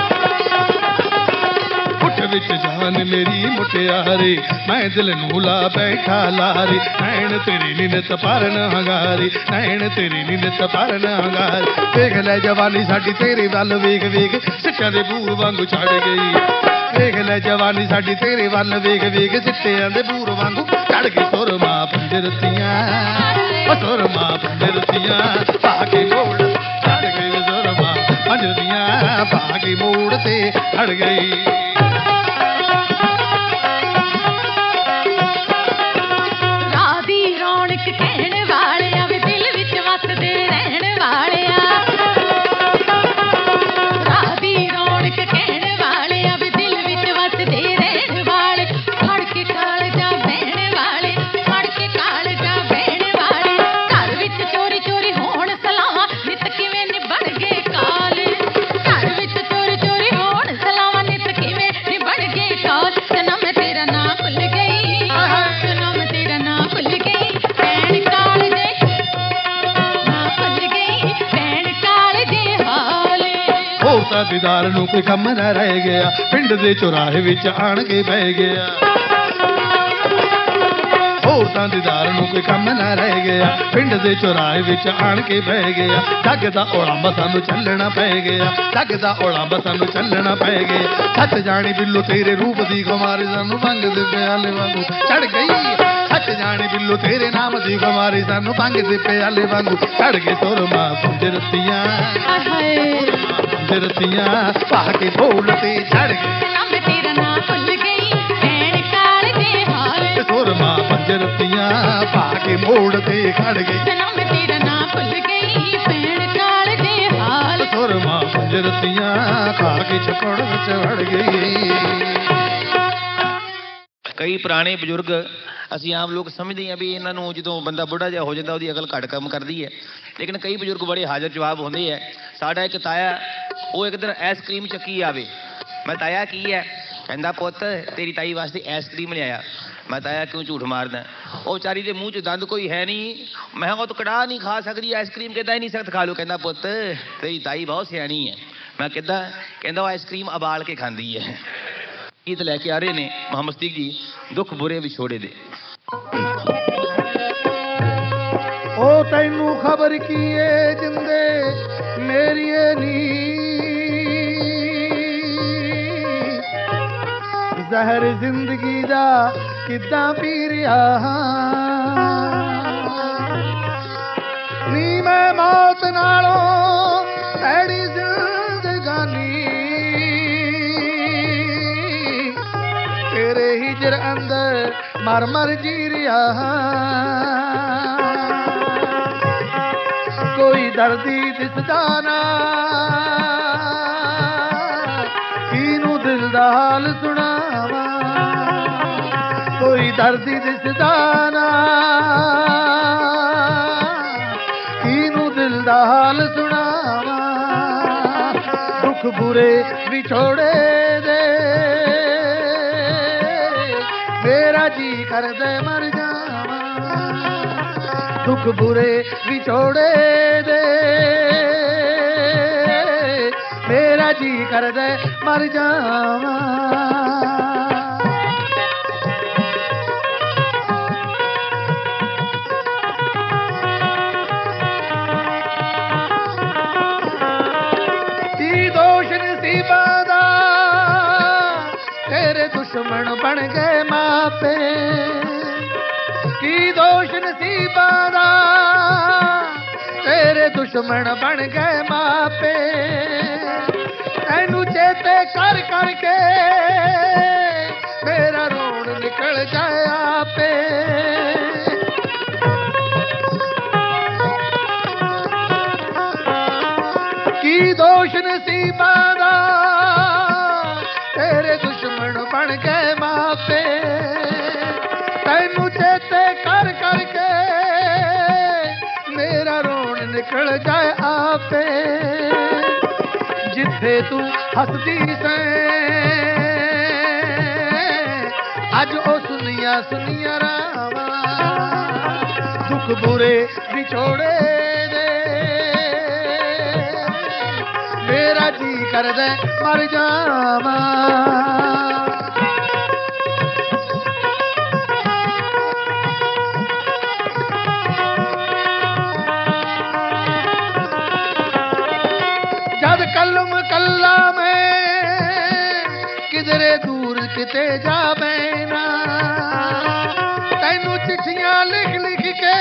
ਮੁੱਠ ਵਿੱਚ ਜਾਨ ਮੇਰੀ ਮੁਟਿਆਰੇ, ਮੈਂ ਦਿਲ ਨੂੰ ਲਾ ਬੈਠਾ ਲਾਰੇ। ਨੈਣ ਤੇਰੀ ਨਿਨਤ ਪਰਨ ਹੰਗਾਰੀ, ਨੈਣ ਤੇਰੀ ਨਿਨਤ ਪਰਨ ਹੰਗਾਰੀ। ਵੇਖ ਲੈ ਜਵਾਨੀ ਸਾਡੀ ਤੇਰੇ ਵੱਲ ਵੇਖ ਵੇਖ ਸਿੱਟਿਆਂ ਦੇ ਬੂਰ ਵਾਂਗੂ ਛੱਡ ਗਈ। ਵੇਖ ਲੈ ਜਵਾਨੀ ਸਾਡੀ ਤੇਰੇ ਵੱਲ ਵੇਖ ਵੇਖ ਸਿੱਟਿਆਂ ਦੇ ਬੂਰ ਵਾਂਗੂ ਛੱਡ ਗਈ। ਸੁਰਮਾ ਪੰਜ ਰਤੀਆਂ, ਉਹ ਸੁਰਮਾ ਪੰਜ ਰਤੀਆਂ ਪਾ ਕੇ ਮੋੜ ਛੱਡ ਗਈ। ਸੁਰਮਾ ਪੰਜ ਰਤੀਆਂ भागी मोड़ ते खड़ गई। राधी रौनक कहने वाले वे दिल विच वसदे रहने वाले राधी रौनक कहने वाले वे दिल विच वसदे रहने वाले फड़ के कालजा बहने वाले फड़ के कालजा बहने वाले घर विच चोरी चोरी होण सलावां नित किवें निबड़ गए काले घर विच चोरी चोरी होण सलावां नित किवें निबड़ गए काल सनम तेरा नाम भुल गई सनम तेरा नाम भुल गई भैन कालजे ना भुल गई भैन कालजे हाले ਹੋਰ ਤਾਂ ਦੀਦਾਰ ਨੂੰ ਕੋਈ ਕੰਮ ਨਾ ਰਹਿ ਗਿਆ ਪਿੰਡ ਦੇ ਚੁਰਾਹੇ ਵਿੱਚ ਆਣ ਕੇ ਬਹਿ ਗਿਆ ਹੋਰ ਤਾਂ ਦੀਦਾਰ ਨੂੰ ਕੋਈ ਕੰਮ ਨਾ ਰਹਿ ਗਿਆ ਪਿੰਡ ਦੇ ਚੁਰਾਹੇ ਵਿੱਚ ਆਣ ਕੇ ਬਹਿ ਗਿਆ ਜੱਗ ਦਾ ਔਲੰਬ ਸਾਨੂੰ ਚੱਲਣਾ ਪੈ ਗਿਆ ਜੱਗ ਦਾ ਔਲੰਬ ਸਾਨੂੰ ਚੱਲਣਾ ਪੈ ਗਿਆ ਸੱਚ ਜਾਣੀ ਬਿੱਲੋ ਤੇਰੇ ਰੂਪ ਦੀ ਖੁਮਾਰੀ ਸਾਨੂੰ ਭੰਗ ਦੇ ਪਿਆਲੇ ਵਾਂਗੂ ਚੜ ਗਈ ਸੱਚ ਜਾਣੀ ਬਿੱਲੋ ਤੇਰੇ ਨਾਮ ਦੀ ਖੁਮਾਰੀ ਸਾਨੂੰ ਭੰਗ ਦੇ ਪਿਆਲੇ ਵਾਂਗੂ ਚੜ ਗਏ ਸੁਰਮਾ ਪੁੰਜਰਤੀਆਂ ਹਾਏ ਹਾਏ ਜਰਤੀਆਂ ਪਾ ਕੇ ਬੋਲ ਤੇ ਛੜ ਗਏ ਸਨਮ ਤੇਰਾ ਨਾਮ ਭੁੱਲ ਗਈ ਭੈਣ ਕਾਲਜੇ ਹਾਲੇ ਸੁਰਮਾ ਪੰਜਰਤੀਆਂ ਪਾ ਕੇ ਮੋੜ ਤੇ ਖੜ ਗਏ ਸਨਮ ਤੇਰਾ ਨਾਮ ਭੁੱਲ ਗਈ ਭੈਣ ਕਾਲਜੇ ਹਾਲੇ ਸੁਰਮਾ ਪੰਜਰਤੀਆਂ ਪਾ ਕੇ ਛਪੜ ਵਿੱਚ ਵੜ ਗਈ। ਕਈ ਪੁਰਾਣੇ ਬਜ਼ੁਰਗ ਅਸੀਂ ਆਮ ਲੋਕ ਸਮਝਦੇ ਹਾਂ ਵੀ ਇਹਨਾਂ ਨੂੰ ਜਦੋਂ ਬੰਦਾ ਬੁੱਢਾ ਜਿਹਾ ਹੋ ਜਾਂਦਾ ਉਹਦੀ ਅਕਲ ਘੱਟ ਕੰਮ ਕਰਦੀ ਹੈ ਲੇਕਿਨ ਕਈ ਬਜ਼ੁਰਗ ਬੜੇ ਹਾਜ਼ਰ ਜਵਾਬ ਹੁੰਦੇ ਹੈ। ਸਾਡਾ ਇੱਕ ਤਾਇਆ ਉਹ ਇੱਕ ਦਿਨ ਆਈਸਕ੍ਰੀਮ ਚੱਕੀ ਆਵੇ ਮੈਂ ਤਾਇਆ ਕੀ ਹੈ ਕਹਿੰਦਾ ਪੁੱਤ ਤੇਰੀ ਤਾਈ ਵਾਸਤੇ ਆਈਸਕ੍ਰੀਮ ਲਿਆਇਆ ਮੈਂ ਤਾਇਆ ਕਿਉਂ ਝੂਠ ਮਾਰਦਾ ਉਹ ਵਿਚਾਰੀ ਦੇ ਮੂੰਹ 'ਚ ਦੰਦ ਕੋਈ ਹੈ ਨਹੀਂ ਮੈਂ ਉਹ ਤਾਂ ਕੜਾਹ ਨਹੀਂ ਖਾ ਸਕਦੀ ਆਈਸਕ੍ਰੀਮ ਕਹਿੰਦਾ ਹੀ ਨਹੀਂ ਸਕਤ ਖਾ ਲਓ ਕਹਿੰਦਾ ਪੁੱਤ ਤੇਰੀ ਤਾਈ ਬਹੁਤ ਸਿਆਣੀ ਹੈ ਮੈਂ ਕਿੱਦਾਂ ਕਹਿੰਦਾ ਉਹ ਆਈਸਕ੍ਰੀਮ ਉਬਾਲ ਕੇ ਖਾਂਦੀ ਹੈ। ਗੀਤ ਲੈ ਕੇ ਆ ਰਹੇ ਨੇ ਮੁਹੰਮਦ ਸਦੀਕ ਜੀ ਦੁੱਖ ਬੁਰੇ ਵਿਛੋੜੇ ਦੇ। ਉਹ ਤੈਨੂੰ ਖਬਰ ਕੀ ਏ ਜਿੰਦੇ ਮੇਰੀ ਨੀ ਜ਼ਹਿਰ ਜ਼ਿੰਦਗੀ ਦਾ ਕਿੱਦਾਂ ਪੀ ਰਿਹਾ ਨੀ ਮੈਂ ਮੌਤ ਨਾਲੋਂ ਐੜੀ ਜ਼ਿੰਦਗਾਨੀ ਤੇਰੇ ਹਿਜਰ ਅੰਦਰ ਮਰ ਮਰ ਜੀ ਰਿਹਾ ਕੋਈ ਦਰਦੀ ਦਿਸਦਾ ਨਾ ਕਿਨੂੰ ਦਿਲ ਦਾ ਹਾਲ ਸੁਣਾਵਾਂ ਕੋਈ ਦਰਦੀ ਦਿਸਦਾ ਨਾ ਕਿਨੂੰ ਦਿਲ ਦਾ ਹਾਲ ਸੁਣਾਵਾਂ ਦੁੱਖ ਬੁਰੇ ਵਿਛੋੜੇ ਦੇ ਮੇਰਾ ਜੀ ਕਰਦੇ ਮਰ ਜਾਵਾਂ ਦੁੱਖ ਬੁਰੇ ਵਿਛੋੜੇ ਦੇ ਮੇਰਾ ਜੀ ਕਰਦੇ ਮਰ ਜਾਵਾਂ। ਕੀ ਦੋਸ਼ ਨਸੀਬਾਂ ਦਾ ਤੇਰੇ ਦੁਸ਼ਮਣ ਬਣ ਗਏ ਮਾਪੇ ਕੀ ਦੋਸ਼ ਨਸੀਬਾਂ ਦਾ ਤੇਰੇ ਦੁਸ਼ਮਣ ਬਣ ਗਏ ਮਾਪੇ ਤੈਨੂੰ ਚੇਤੇ ਕਰ ਕਰਕੇ ਮੇਰਾ ਰੋਣ ਨਿਕਲ ਜਾਏ ਆਪੇ ਕੀ ਦੋਸ਼ ਨਸੀਬਾਂ ਦਾ ਤੇਰੇ ਦੁਸ਼ਮਣ ਬਣ ਗਏ ਮਾਪੇ ਤੈਨੂੰ ਚੇਤੇ ਕਰ ਕਰਕੇ ਮੇਰਾ ਰੋਣ ਨਿਕਲ ਜਾਏ ਆਪੇ ਜਿੱਥੇ ਤੂੰ ਹੱਸਦੀ ਸੈਂ ਅੱਜ ਉਹ ਸੁਨੀਆਂ ਸੁਨੀਆਂ ਰਾਵਾਂ ਦੁੱਖ ਬੁਰੇ ਵਿਛੋੜੇ ਦੇ ਮੇਰਾ ਜੀ ਕਰਦਾ ਮਰ ਜਾਵਾਂ। कलम कल्ला में किधरे दूर किते जा बैना तैनू चिट्ठियां लिख लिख के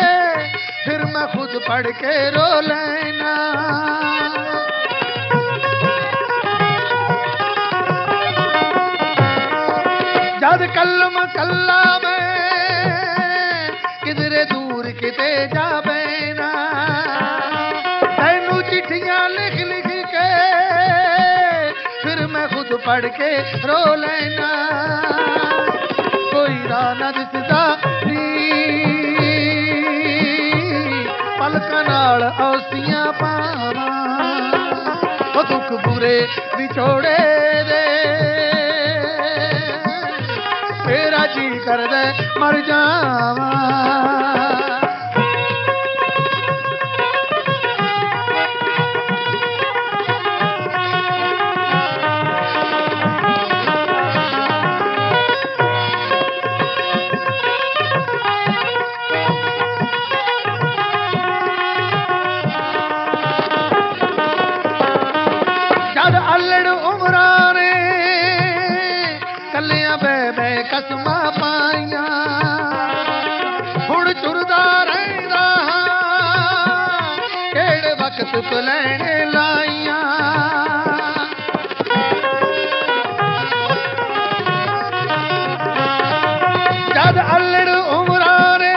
फिर मैं खुद पढ़ के रो लेना ਜਦ ਕਲਮ ਕੱਲਾ ਮੈਂ ਕਿਧਰੇ ਦੂਰ ਕਿਤੇ ਜਾਵੇ ਨਾ ਤੈਨੂੰ ਚਿੱਠੀਆਂ ਲਿਖ ਲਿਖ ਕੇ ਫਿਰ ਮੈਂ ਖੁਦ ਪੜ੍ਹ ਕੇ ਰੋ ਲੈਣਾ ਕੋਈ ਰਾਹ ਨਾ ਦਿਸਦਾ ਨੀ ਪਲਕਾਂ ਨਾਲ ਔਸੀਆਂ ਪਾਵਾਂ ਉਹ ਦੁੱਖ ਬੁਰੇ ਵਿਛੋੜੇ ਦੇ ਮੇਰਾ ਜੀ ਕਰਦਾ ਮਰ ਜਾਵਾਂ ਜਦ ਅਲੜ ਉਮਰਾਂ ਨੇ ਕੱਲਿਆਂ ਬੈ ਬੈ ਕਸਮਾਂ ਪਾਈਆਂ ਹੁਣ ਚੁਰਦਾ ਰਹਿੰਦਾ ਹਾਂ ਕਿਹੜੇ ਵਕਤ ਪਲੈਣੇ ਲਾਈਆਂ ਜਦ ਅਲੜ ਉਮਰਾਂ ਨੇ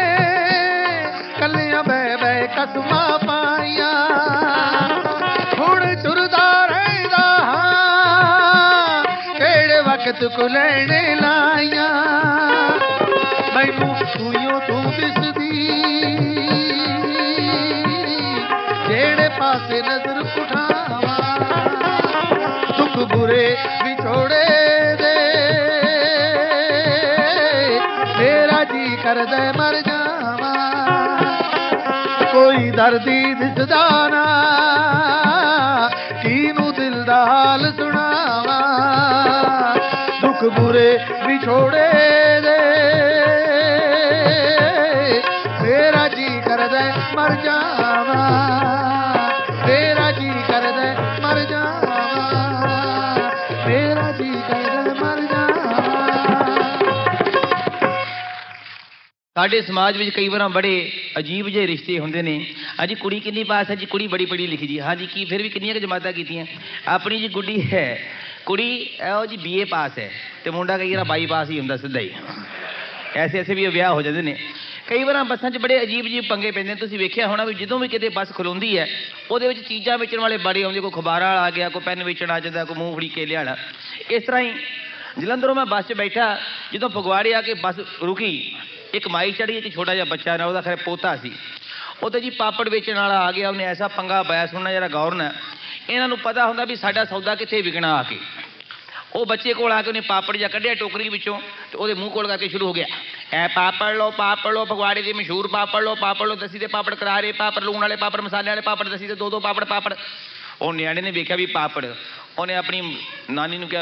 ਕੱਲਿਆਂ ਬੈ ਬੈ ਕਸਮਾਂ ਪਾਈਆਂ ਹੁਣ ਚੁਰਦਾ ਰਹਿੰਦਾ ਹਾਂ ਕਿਹੜੇ ਵਕਤ ਕੋ ਲੈਣੇ ਲਾਈਆਂ ਮੈਨੂੰ ਤੂੰ ਤੂੰ ਦਿਸਦੀ ਜਿਹੜੇ ਪਾਸੇ ਨਜ਼ਰ ਉਠਾਵਾਂ ਦੁੱਖ ਬੁਰੇ ਵਿਛੋੜੇ ਦੇ ਮੇਰਾ ਜੀ ਕਰਦਾ ਮਰ ਜਾਵਾਂ ਕੋਈ ਦਰਦੀ ਦਿਸਦਾ ਨਾ ਕਿਨੂੰ ਦਿਲ ਦਾ ਹਾਲ ਸੁਣਾਵਾਂ ਦੁੱਖ ਬੁਰੇ ਵਿਛੋੜੇ ਦੇ ਮੇਰਾ ਜੀ ਕਰਦਾ ਮਰ ਜਾਵਾਂ ਮੇਰਾ ਜੀ ਕਰਦਾ ਮਰ ਜਾਵਾਂ ਮੇਰਾ ਜੀ ਕਰਦਾ ਮਰ ਜਾਵਾਂ ਸਾਡੇ ਸਮਾਜ ਵਿੱਚ ਕਈ ਵਾਰ ਬੜੇ ਅਜੀਬ ਜਿਹੇ ਰਿਸ਼ਤੇ ਹੁੰਦੇ ਨੇ ਹਾਂਜੀ ਕੁੜੀ ਕਿੰਨੀ ਪਾਸ ਹੈ ਜੀ ਕੁੜੀ ਬੜੀ ਪੜ੍ਹੀ ਲਿਖੀ ਜੀ ਹਾਂਜੀ ਕੀ ਫਿਰ ਵੀ ਕਿੰਨੀਆਂ ਕੁ ਜਮਾਤਾਂ ਕੀਤੀਆਂ ਆਪਣੀ ਜੀ ਗੁੱਡੀ ਹੈ ਕੁੜੀ ਇਹੋ ਜੀ ਬੀ ਏ ਪਾਸ ਹੈ ਤੇ ਮੁੰਡਾ ਕਈ ਵਾਰ ਬਾਈ ਪਾਸ ਹੀ ਹੁੰਦਾ ਸਿੱਧਾ ਹੀ ਐਸੇ ਐਸੇ ਵੀ ਵਿਆਹ ਹੋ ਜਾਂਦੇ ਨੇ ਕਈ ਵਾਰ ਬੱਸਾਂ 'ਚ ਬੜੇ ਅਜੀਬ ਅਜੀਬ ਪੰਗੇ ਪੈਂਦੇ ਨੇ ਤੁਸੀਂ ਵੇਖਿਆ ਹੋਣਾ ਵੀ ਜਦੋਂ ਵੀ ਕਿਤੇ ਬੱਸ ਖਲੋਂਦੀ ਹੈ ਉਹਦੇ ਵਿੱਚ ਚੀਜ਼ਾਂ ਵੇਚਣ ਵਾਲੇ ਬੜੇ ਆਉਂਦੇ ਕੋਈ ਅਖਬਾਰਾਂ ਵਾਲਾ ਆ ਗਿਆ ਕੋਈ ਪੈਨ ਵੇਚਣ ਆ ਜਾਂਦਾ ਕੋਈ ਮੂੰਗਫਲੀ ਕੇਲੇ ਵਾਲਾ ਇਸ ਤਰ੍ਹਾਂ ਹੀ ਜਲੰਧਰੋਂ ਮੈਂ ਬੱਸ 'ਚ ਬੈਠਾ ਜਦੋਂ ਫਗਵਾੜੇ ਆ ਕੇ ਬੱਸ ਰੁਕੀ ਇੱਕ ਮਾਈ ਚੜ੍ਹੀ ਇੱਕ ਛੋਟਾ ਜਿਹਾ ਬੱਚਾ ਨਾ ਉਹਦਾ ਖਰੇ ਪੋਤਾ ਸੀ ਉਹ ਤੇ ਜੀ ਪਾਪੜ ਵੇਚਣ ਵਾਲਾ ਆ ਗਿਆ ਉਹਨੇ ਐਸਾ ਪੰਗਾ ਪਾਇਆ ਸੁਣਨਾ ਜਰਾ ਗੌਰ ਨਾਲ ਇਹਨਾਂ ਨੂੰ ਪਤਾ ਹੁੰਦਾ ਵੀ ਸਾਡਾ ਸੌਦਾ ਕਿੱਥੇ ਵਿਕਣਾ ਆ ਕੇ ਉਹ ਬੱਚੇ ਕੋਲ ਆ ਕੇ ਉਹਨੇ ਪਾਪੜ ਜਿਹਾ ਕੱਢਿਆ ਟੋਕਰੀ ਵਿੱਚੋਂ ਤੇ ਉਹਦੇ ਮੂੰਹ ਕੋਲ ਕਰਕੇ ਸ਼ੁਰੂ ਹੋ ਗਿਆ ਐ ਪਾਪੜ ਲਓ ਪਾਪੜ ਲਓ ਫਗਵਾੜੇ ਦੇ ਮਸ਼ਹੂਰ ਪਾਪੜ ਲਓ ਪਾਪੜ ਲਓ ਦਸੀ ਦੇ ਪਾਪੜ ਕਰਾਰੇ ਪਾਪੜ ਲੂਣ ਵਾਲੇ ਪਾਪੜ ਮਸਾਲੇ ਵਾਲੇ ਪਾਪੜ ਦਸੀ ਦੇ ਦੋ ਦੋ ਪਾਪੜ ਪਾਪੜ ਉਹ ਨਿਆਣੇ ਨੇ ਵੇਖਿਆ ਵੀ ਪਾਪੜ ਉਹਨੇ ਆਪਣੀ ਨਾਨੀ ਨੂੰ ਕਿਹਾ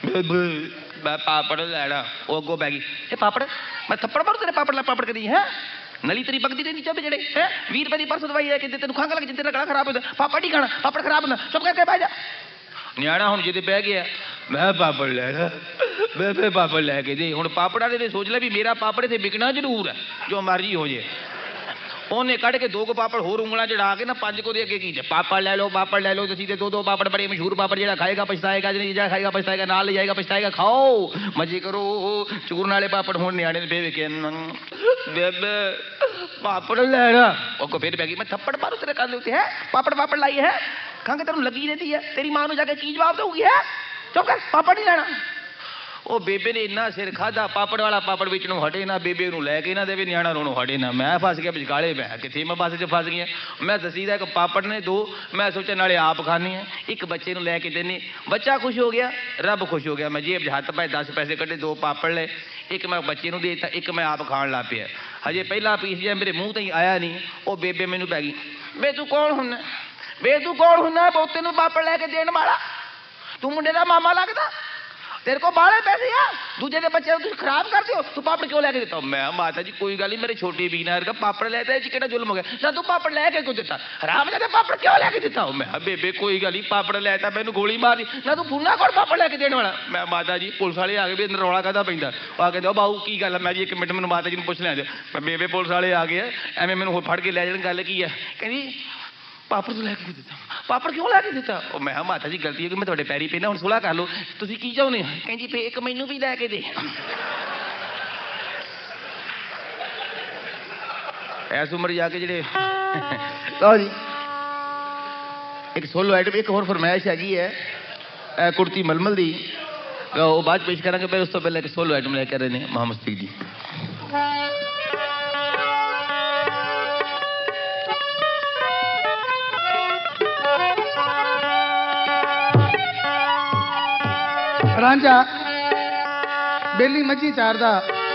ਮੈਂ ਪਾਪੜ ਲੈਣਾ ਉਹ ਅੱਗੋਂ ਪੈ ਗਈ ਇਹ ਪਾਪੜ ਮੈਂ ਥੱਪੜ ਮਾਰੂ ਤੇਰੇ ਪਾਪੜ ਲੈ ਪਾਪੜ ਕਰੀ ਹੈ ਨਲੀ ਤੇਰੀ ਬਗਦੀ ਰਹਿੰਦੀ ਚੱਬ ਜਿਹੜੇ ਹੈ ਵੀਹ ਰੁਪਏ ਦੀ ਪਰਸੋਂ ਦਵਾਈ ਲੈ ਕੇ ਤੈਨੂੰ ਖੰਘ ਲੱਗ ਜਿੰਦੇ ਗਲਾ ਖਰਾਬ ਹੁੰਦਾ ਪਾਪੜ ਨਹੀਂ ਖਾਣਾ ਪਾਪੜ ਖਰਾਬ ਹੁੰਦਾ ਚੁੱਪ ਕਰਕੇ ਬਹਿ ਜਾ ਨਿਆਣਾ ਹੁਣ ਜਿਹਦੇ ਬਹਿ ਗਿਆ ਮੈਂ ਪਾਪੜ ਲੈਣਾ ਮੈਂ ਫੇ ਪਾਪੜ ਲੈ ਕੇ ਦੇ ਹੁਣ ਪਾਪੜਾ ਦੇ ਸੋਚ ਲੈ ਵੀ ਮੇਰਾ ਪਾਪੜ ਇੱਥੇ ਵਿਕਣਾ ਜ਼ਰੂਰ ਹੈ ਜੋ ਮਰਜ਼ੀ ਹੋ ਜੇ ਉਹਨੇ ਕੱਢ ਕੇ ਦੋ ਕੁ ਪਾਪੜ ਹੋਰ ਉਂਗਲਾਂ ਚੜਾ ਕੇ ਨਾ ਪੰਜ ਕੋ ਦੇ ਅੱਗੇ ਕੀ ਪਾਪੜ ਲੈ ਲਓ ਪਾਪੜ ਲੈ ਲਓ ਤੁਸੀਂ ਤੇ ਦੋ ਦੋ ਪਾਪੜ ਬੜੇ ਮਸ਼ਹੂਰ ਪਾਪੜ ਜਿਹੜਾ ਖਾਏਗਾ ਪਛਤਾਏਗਾ ਜਿਹੜਾ ਖਾਏਗਾ ਪਛਤਾਏਗਾ ਨਾਲ ਲੈ ਜਾਏਗਾ ਪਛਤਾਏਗਾ ਖਾਓ ਮਜ਼ੇ ਕਰੋ ਚੂਰਨ ਵਾਲੇ ਪਾਪੜ ਹੁਣ ਨਿਆਣੇ ਨੇ ਫੇ ਵੇਖਿਆ ਬੇਬੇ ਪਾਪੜ ਲੈਣਾ ਉਹ ਕੋ ਫਿਰ ਪੈ ਗਈ ਮੈਂ ਥੱਪੜ ਮਾਰੂ ਤੇਰੇ ਕੰਨ ਦੇ ਉੱਤੇ ਹੈ ਪਾਪੜ ਪਾਪੜ ਲਾਈ ਹੈ ਖੰਘ ਤੈਨੂੰ ਲੱਗੀ ਰਹਿੰਦੀ ਹੈ ਤੇਰੀ ਮਾਂ ਨੂੰ ਜਾ ਕੇ ਕੀ ਜਵਾਬ ਦੇਊਗੀ ਹੈ ਚੁੱਪ ਕਰ ਪਾਪੜ ਨਹੀਂ ਲੈਣਾ ਉਹ ਬੇਬੇ ਨੇ ਇੰਨਾ ਸਿਰ ਖਾਧਾ ਪਾਪੜ ਵਾਲਾ ਪਾਪੜ ਵੇਚਣੋਂ ਹਟੇ ਨਾ ਬੇਬੇ ਨੂੰ ਲੈ ਕੇ ਨਾ ਦੇਵੇ ਨਿਆਣਾ ਰੋਣੋਂ ਹਟੇ ਨਾ ਮੈਂ ਫਸ ਗਿਆ ਵਿਚਕਾਲੇ ਮੈਂ ਕਿੱਥੇ ਮੈਂ ਬੱਸ 'ਚ ਫਸ ਗਿਆ ਮੈਂ ਦਸੀਦਾ ਇੱਕ ਪਾਪੜ ਨੇ ਦੋ ਮੈਂ ਸੋਚਿਆ ਨਾਲੇ ਆਪ ਖਾਣੀ ਹੈ ਇੱਕ ਬੱਚੇ ਨੂੰ ਲੈ ਕੇ ਦੇਣੀ ਬੱਚਾ ਖੁਸ਼ ਹੋ ਗਿਆ ਰੱਬ ਖੁਸ਼ ਹੋ ਗਿਆ ਮੈਂ ਜੇਬ 'ਚ ਹੱਥ ਪਾਏ ਦਸ ਪੈਸੇ ਕੱਢੇ ਦੋ ਪਾਪੜ ਲਏ ਇੱਕ ਮੈਂ ਬੱਚੇ ਨੂੰ ਦੇ ਦਿੱਤਾ ਇੱਕ ਮੈਂ ਆਪ ਖਾਣ ਲੱਗ ਪਿਆ ਹਜੇ ਪਹਿਲਾ ਪੀਸ ਜਿਹਾ ਮੇਰੇ ਮੂੰਹ ਤੇ ਹੀ ਆਇਆ ਨਹੀਂ ਉਹ ਬੇਬੇ ਮੈਨੂੰ ਪੈ ਗਈ ਵੇ ਤੂੰ ਕੌਣ ਹੁੰਨਾ ਵੇ ਤੂੰ ਕੌਣ ਹੁੰਨਾ ਪੋਤੇ ਨੂੰ ਪਾਪੜ ਲੈ ਕੇ ਦੇਣ ਵਾਲਾ ਤੂੰ ਮੁੰਡੇ ਦਾ ਮਾਮਾ ਲੱਗਦਾ ਤੇਰੇ ਕੋਲ ਬਾਹਲੇ ਪੈਸੇ ਆ ਦੂਜੇ ਦੇ ਬੱਚੇ ਨੂੰ ਤੁਸੀਂ ਖਰਾਬ ਕਰਦੇ ਹੋ ਤੂੰ ਪਾਪੜ ਕਿਉਂ ਲੈ ਕੇ ਦਿੱਤਾ ਮੈਂ ਮਾਤਾ ਜੀ ਕੋਈ ਗੱਲ ਨਹੀਂ ਮੇਰੇ ਛੋਟੇ ਵੀਰ ਦਾ ਪਾਪੜ ਲੈ ਤਾ ਇਹ 'ਚ ਕਿਹੜਾ ਜ਼ੁਲਮ ਹੋ ਗਿਆ ਨਾ ਤੂੰ ਪਾਪੜ ਲੈ ਕੇ ਕਿਉਂ ਦਿੱਤਾ ਹਰਾਮ ਦੇ ਪਾਪੜ ਕਿਉਂ ਲੈ ਕੇ ਦਿੱਤਾ ਮੈਂ ਬੇਬੇ ਕੋਈ ਗੱਲ ਨਹੀਂ ਪਾਪੜ ਲੈ ਤਾ ਮੈਨੂੰ ਗੋਲੀ ਮਾਰੀ ਨਾ ਤੂੰ ਫੁੱਲਾ ਕੋਲ ਪਾਪੜ ਲੈ ਕੇ ਦੇਣ ਵਾਲਾ ਮੈਂ ਮਾਤਾ ਜੀ ਪੁਲਿਸ ਵਾਲੇ ਆ ਗਏ ਵੀ ਅੰਦਰ ਰੌਲਾ ਕਾਹਦਾ ਪੈਂਦਾ ਉਹ ਆ ਕਹਿੰਦੇ ਉਹ ਬਾਊ ਕੀ ਗੱਲ ਮੈਂ ਜੀ ਇੱਕ ਮਿੰਟ ਮੈਨੂੰ ਮਾਤਾ ਜੀ ਨੂੰ ਪੁੱਛ ਲਿਆ ਮੈਂ ਬੇਬੇ ਪੁਲਿਸ ਵਾਲੇ ਆ ਗਏ ਐਵੇਂ ਮੈਨੂੰ ਫੜ ਕੇ ਲੈ ਜਾਣ ਗੱਲ ਕੀ ਹੈ ਕਹਿੰਦੀ ਪਾਪੜ ਤੋਂ ਲੈ ਕੇ ਦਿੱਤਾ। ਪਾਪੜ ਕਿਉਂ ਲੈ ਕੇ ਦਿੱਤਾ? ਉਹ ਮੈਂ ਕਿਹਾ ਮਾਤਾ ਜੀ ਗਲਤੀ ਹੋ ਗਈ, ਮੈਂ ਤੁਹਾਡੇ ਪੈਰੀ ਪੈਣਾ, ਹੁਣ ਸੁਲਾਹ ਕਰ ਲਓ, ਤੁਸੀਂ ਕੀ ਚਾਹੁੰਦੇ ਹੋ? ਕਹਿੰਦੀ ਪੇ ਇੱਕ ਮੈਨੂੰ ਵੀ ਲੈ ਕੇ ਦੇ। ਇਸ ਉਮਰ ਜਾ ਕੇ ਜਿਹੜੇ ਲਓ ਜੀ ਇੱਕ ਸੋਲੋ ਆਈਟਮ, ਇੱਕ ਹੋਰ ਫਰਮਾਇਸ਼ ਹੈਗੀ ਹੈ ਕੁੜਤੀ ਮਲਮਲ ਦੀ, ਉਹ ਬਾਅਦ ਪੇਸ਼ ਕਰਾਂਗੇ। ਪਰ ਉਸ ਤੋਂ ਪਹਿਲਾਂ ਇੱਕ ਸੋਲੋ ਆਈਟਮ ਲੈ ਕੇ ਰਹੇ ਨੇ ਮੁਹੰਮਦ ਸਦੀਕ ਜੀ। ਰਾਂਝਾ ਬੇਲੀ ਮੱਝੀ ਚਾਰਦਾ,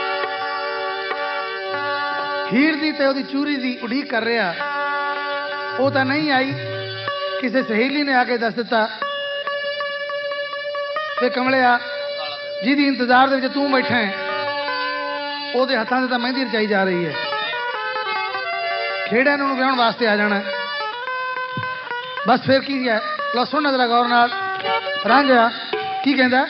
ਹੀਰ ਦੀ ਤੇ ਉਹਦੀ ਚੂਰੀ ਦੀ ਉਡੀਕ ਕਰ ਰਿਹਾ। ਉਹ ਤਾਂ ਨਹੀਂ ਆਈ, ਕਿਸੇ ਸਹੇਲੀ ਨੇ ਆ ਕੇ ਦੱਸ ਦਿੱਤਾ ਤੇ ਕਮਲਿਆ ਜਿਹਦੀ ਇੰਤਜ਼ਾਰ ਦੇ ਵਿੱਚ ਤੂੰ ਬੈਠਾ ਹੈ, ਉਹਦੇ ਹੱਥਾਂ 'ਤੇ ਤਾਂ ਮਹਿੰਦੀ ਰਚਾਈ ਜਾ ਰਹੀ ਹੈ, ਖੇੜਿਆਂ ਨੂੰ ਵਿਆਹਣ ਵਾਸਤੇ ਆ ਜਾਣਾ। ਬਸ ਫਿਰ ਕੀ ਹੈ, ਲਓ ਸੁਣ ਜਰਾ ਗੌਰ ਨਾਲ। ਰਾਂਝਾ ਕੀ ਕਹਿੰਦਾ?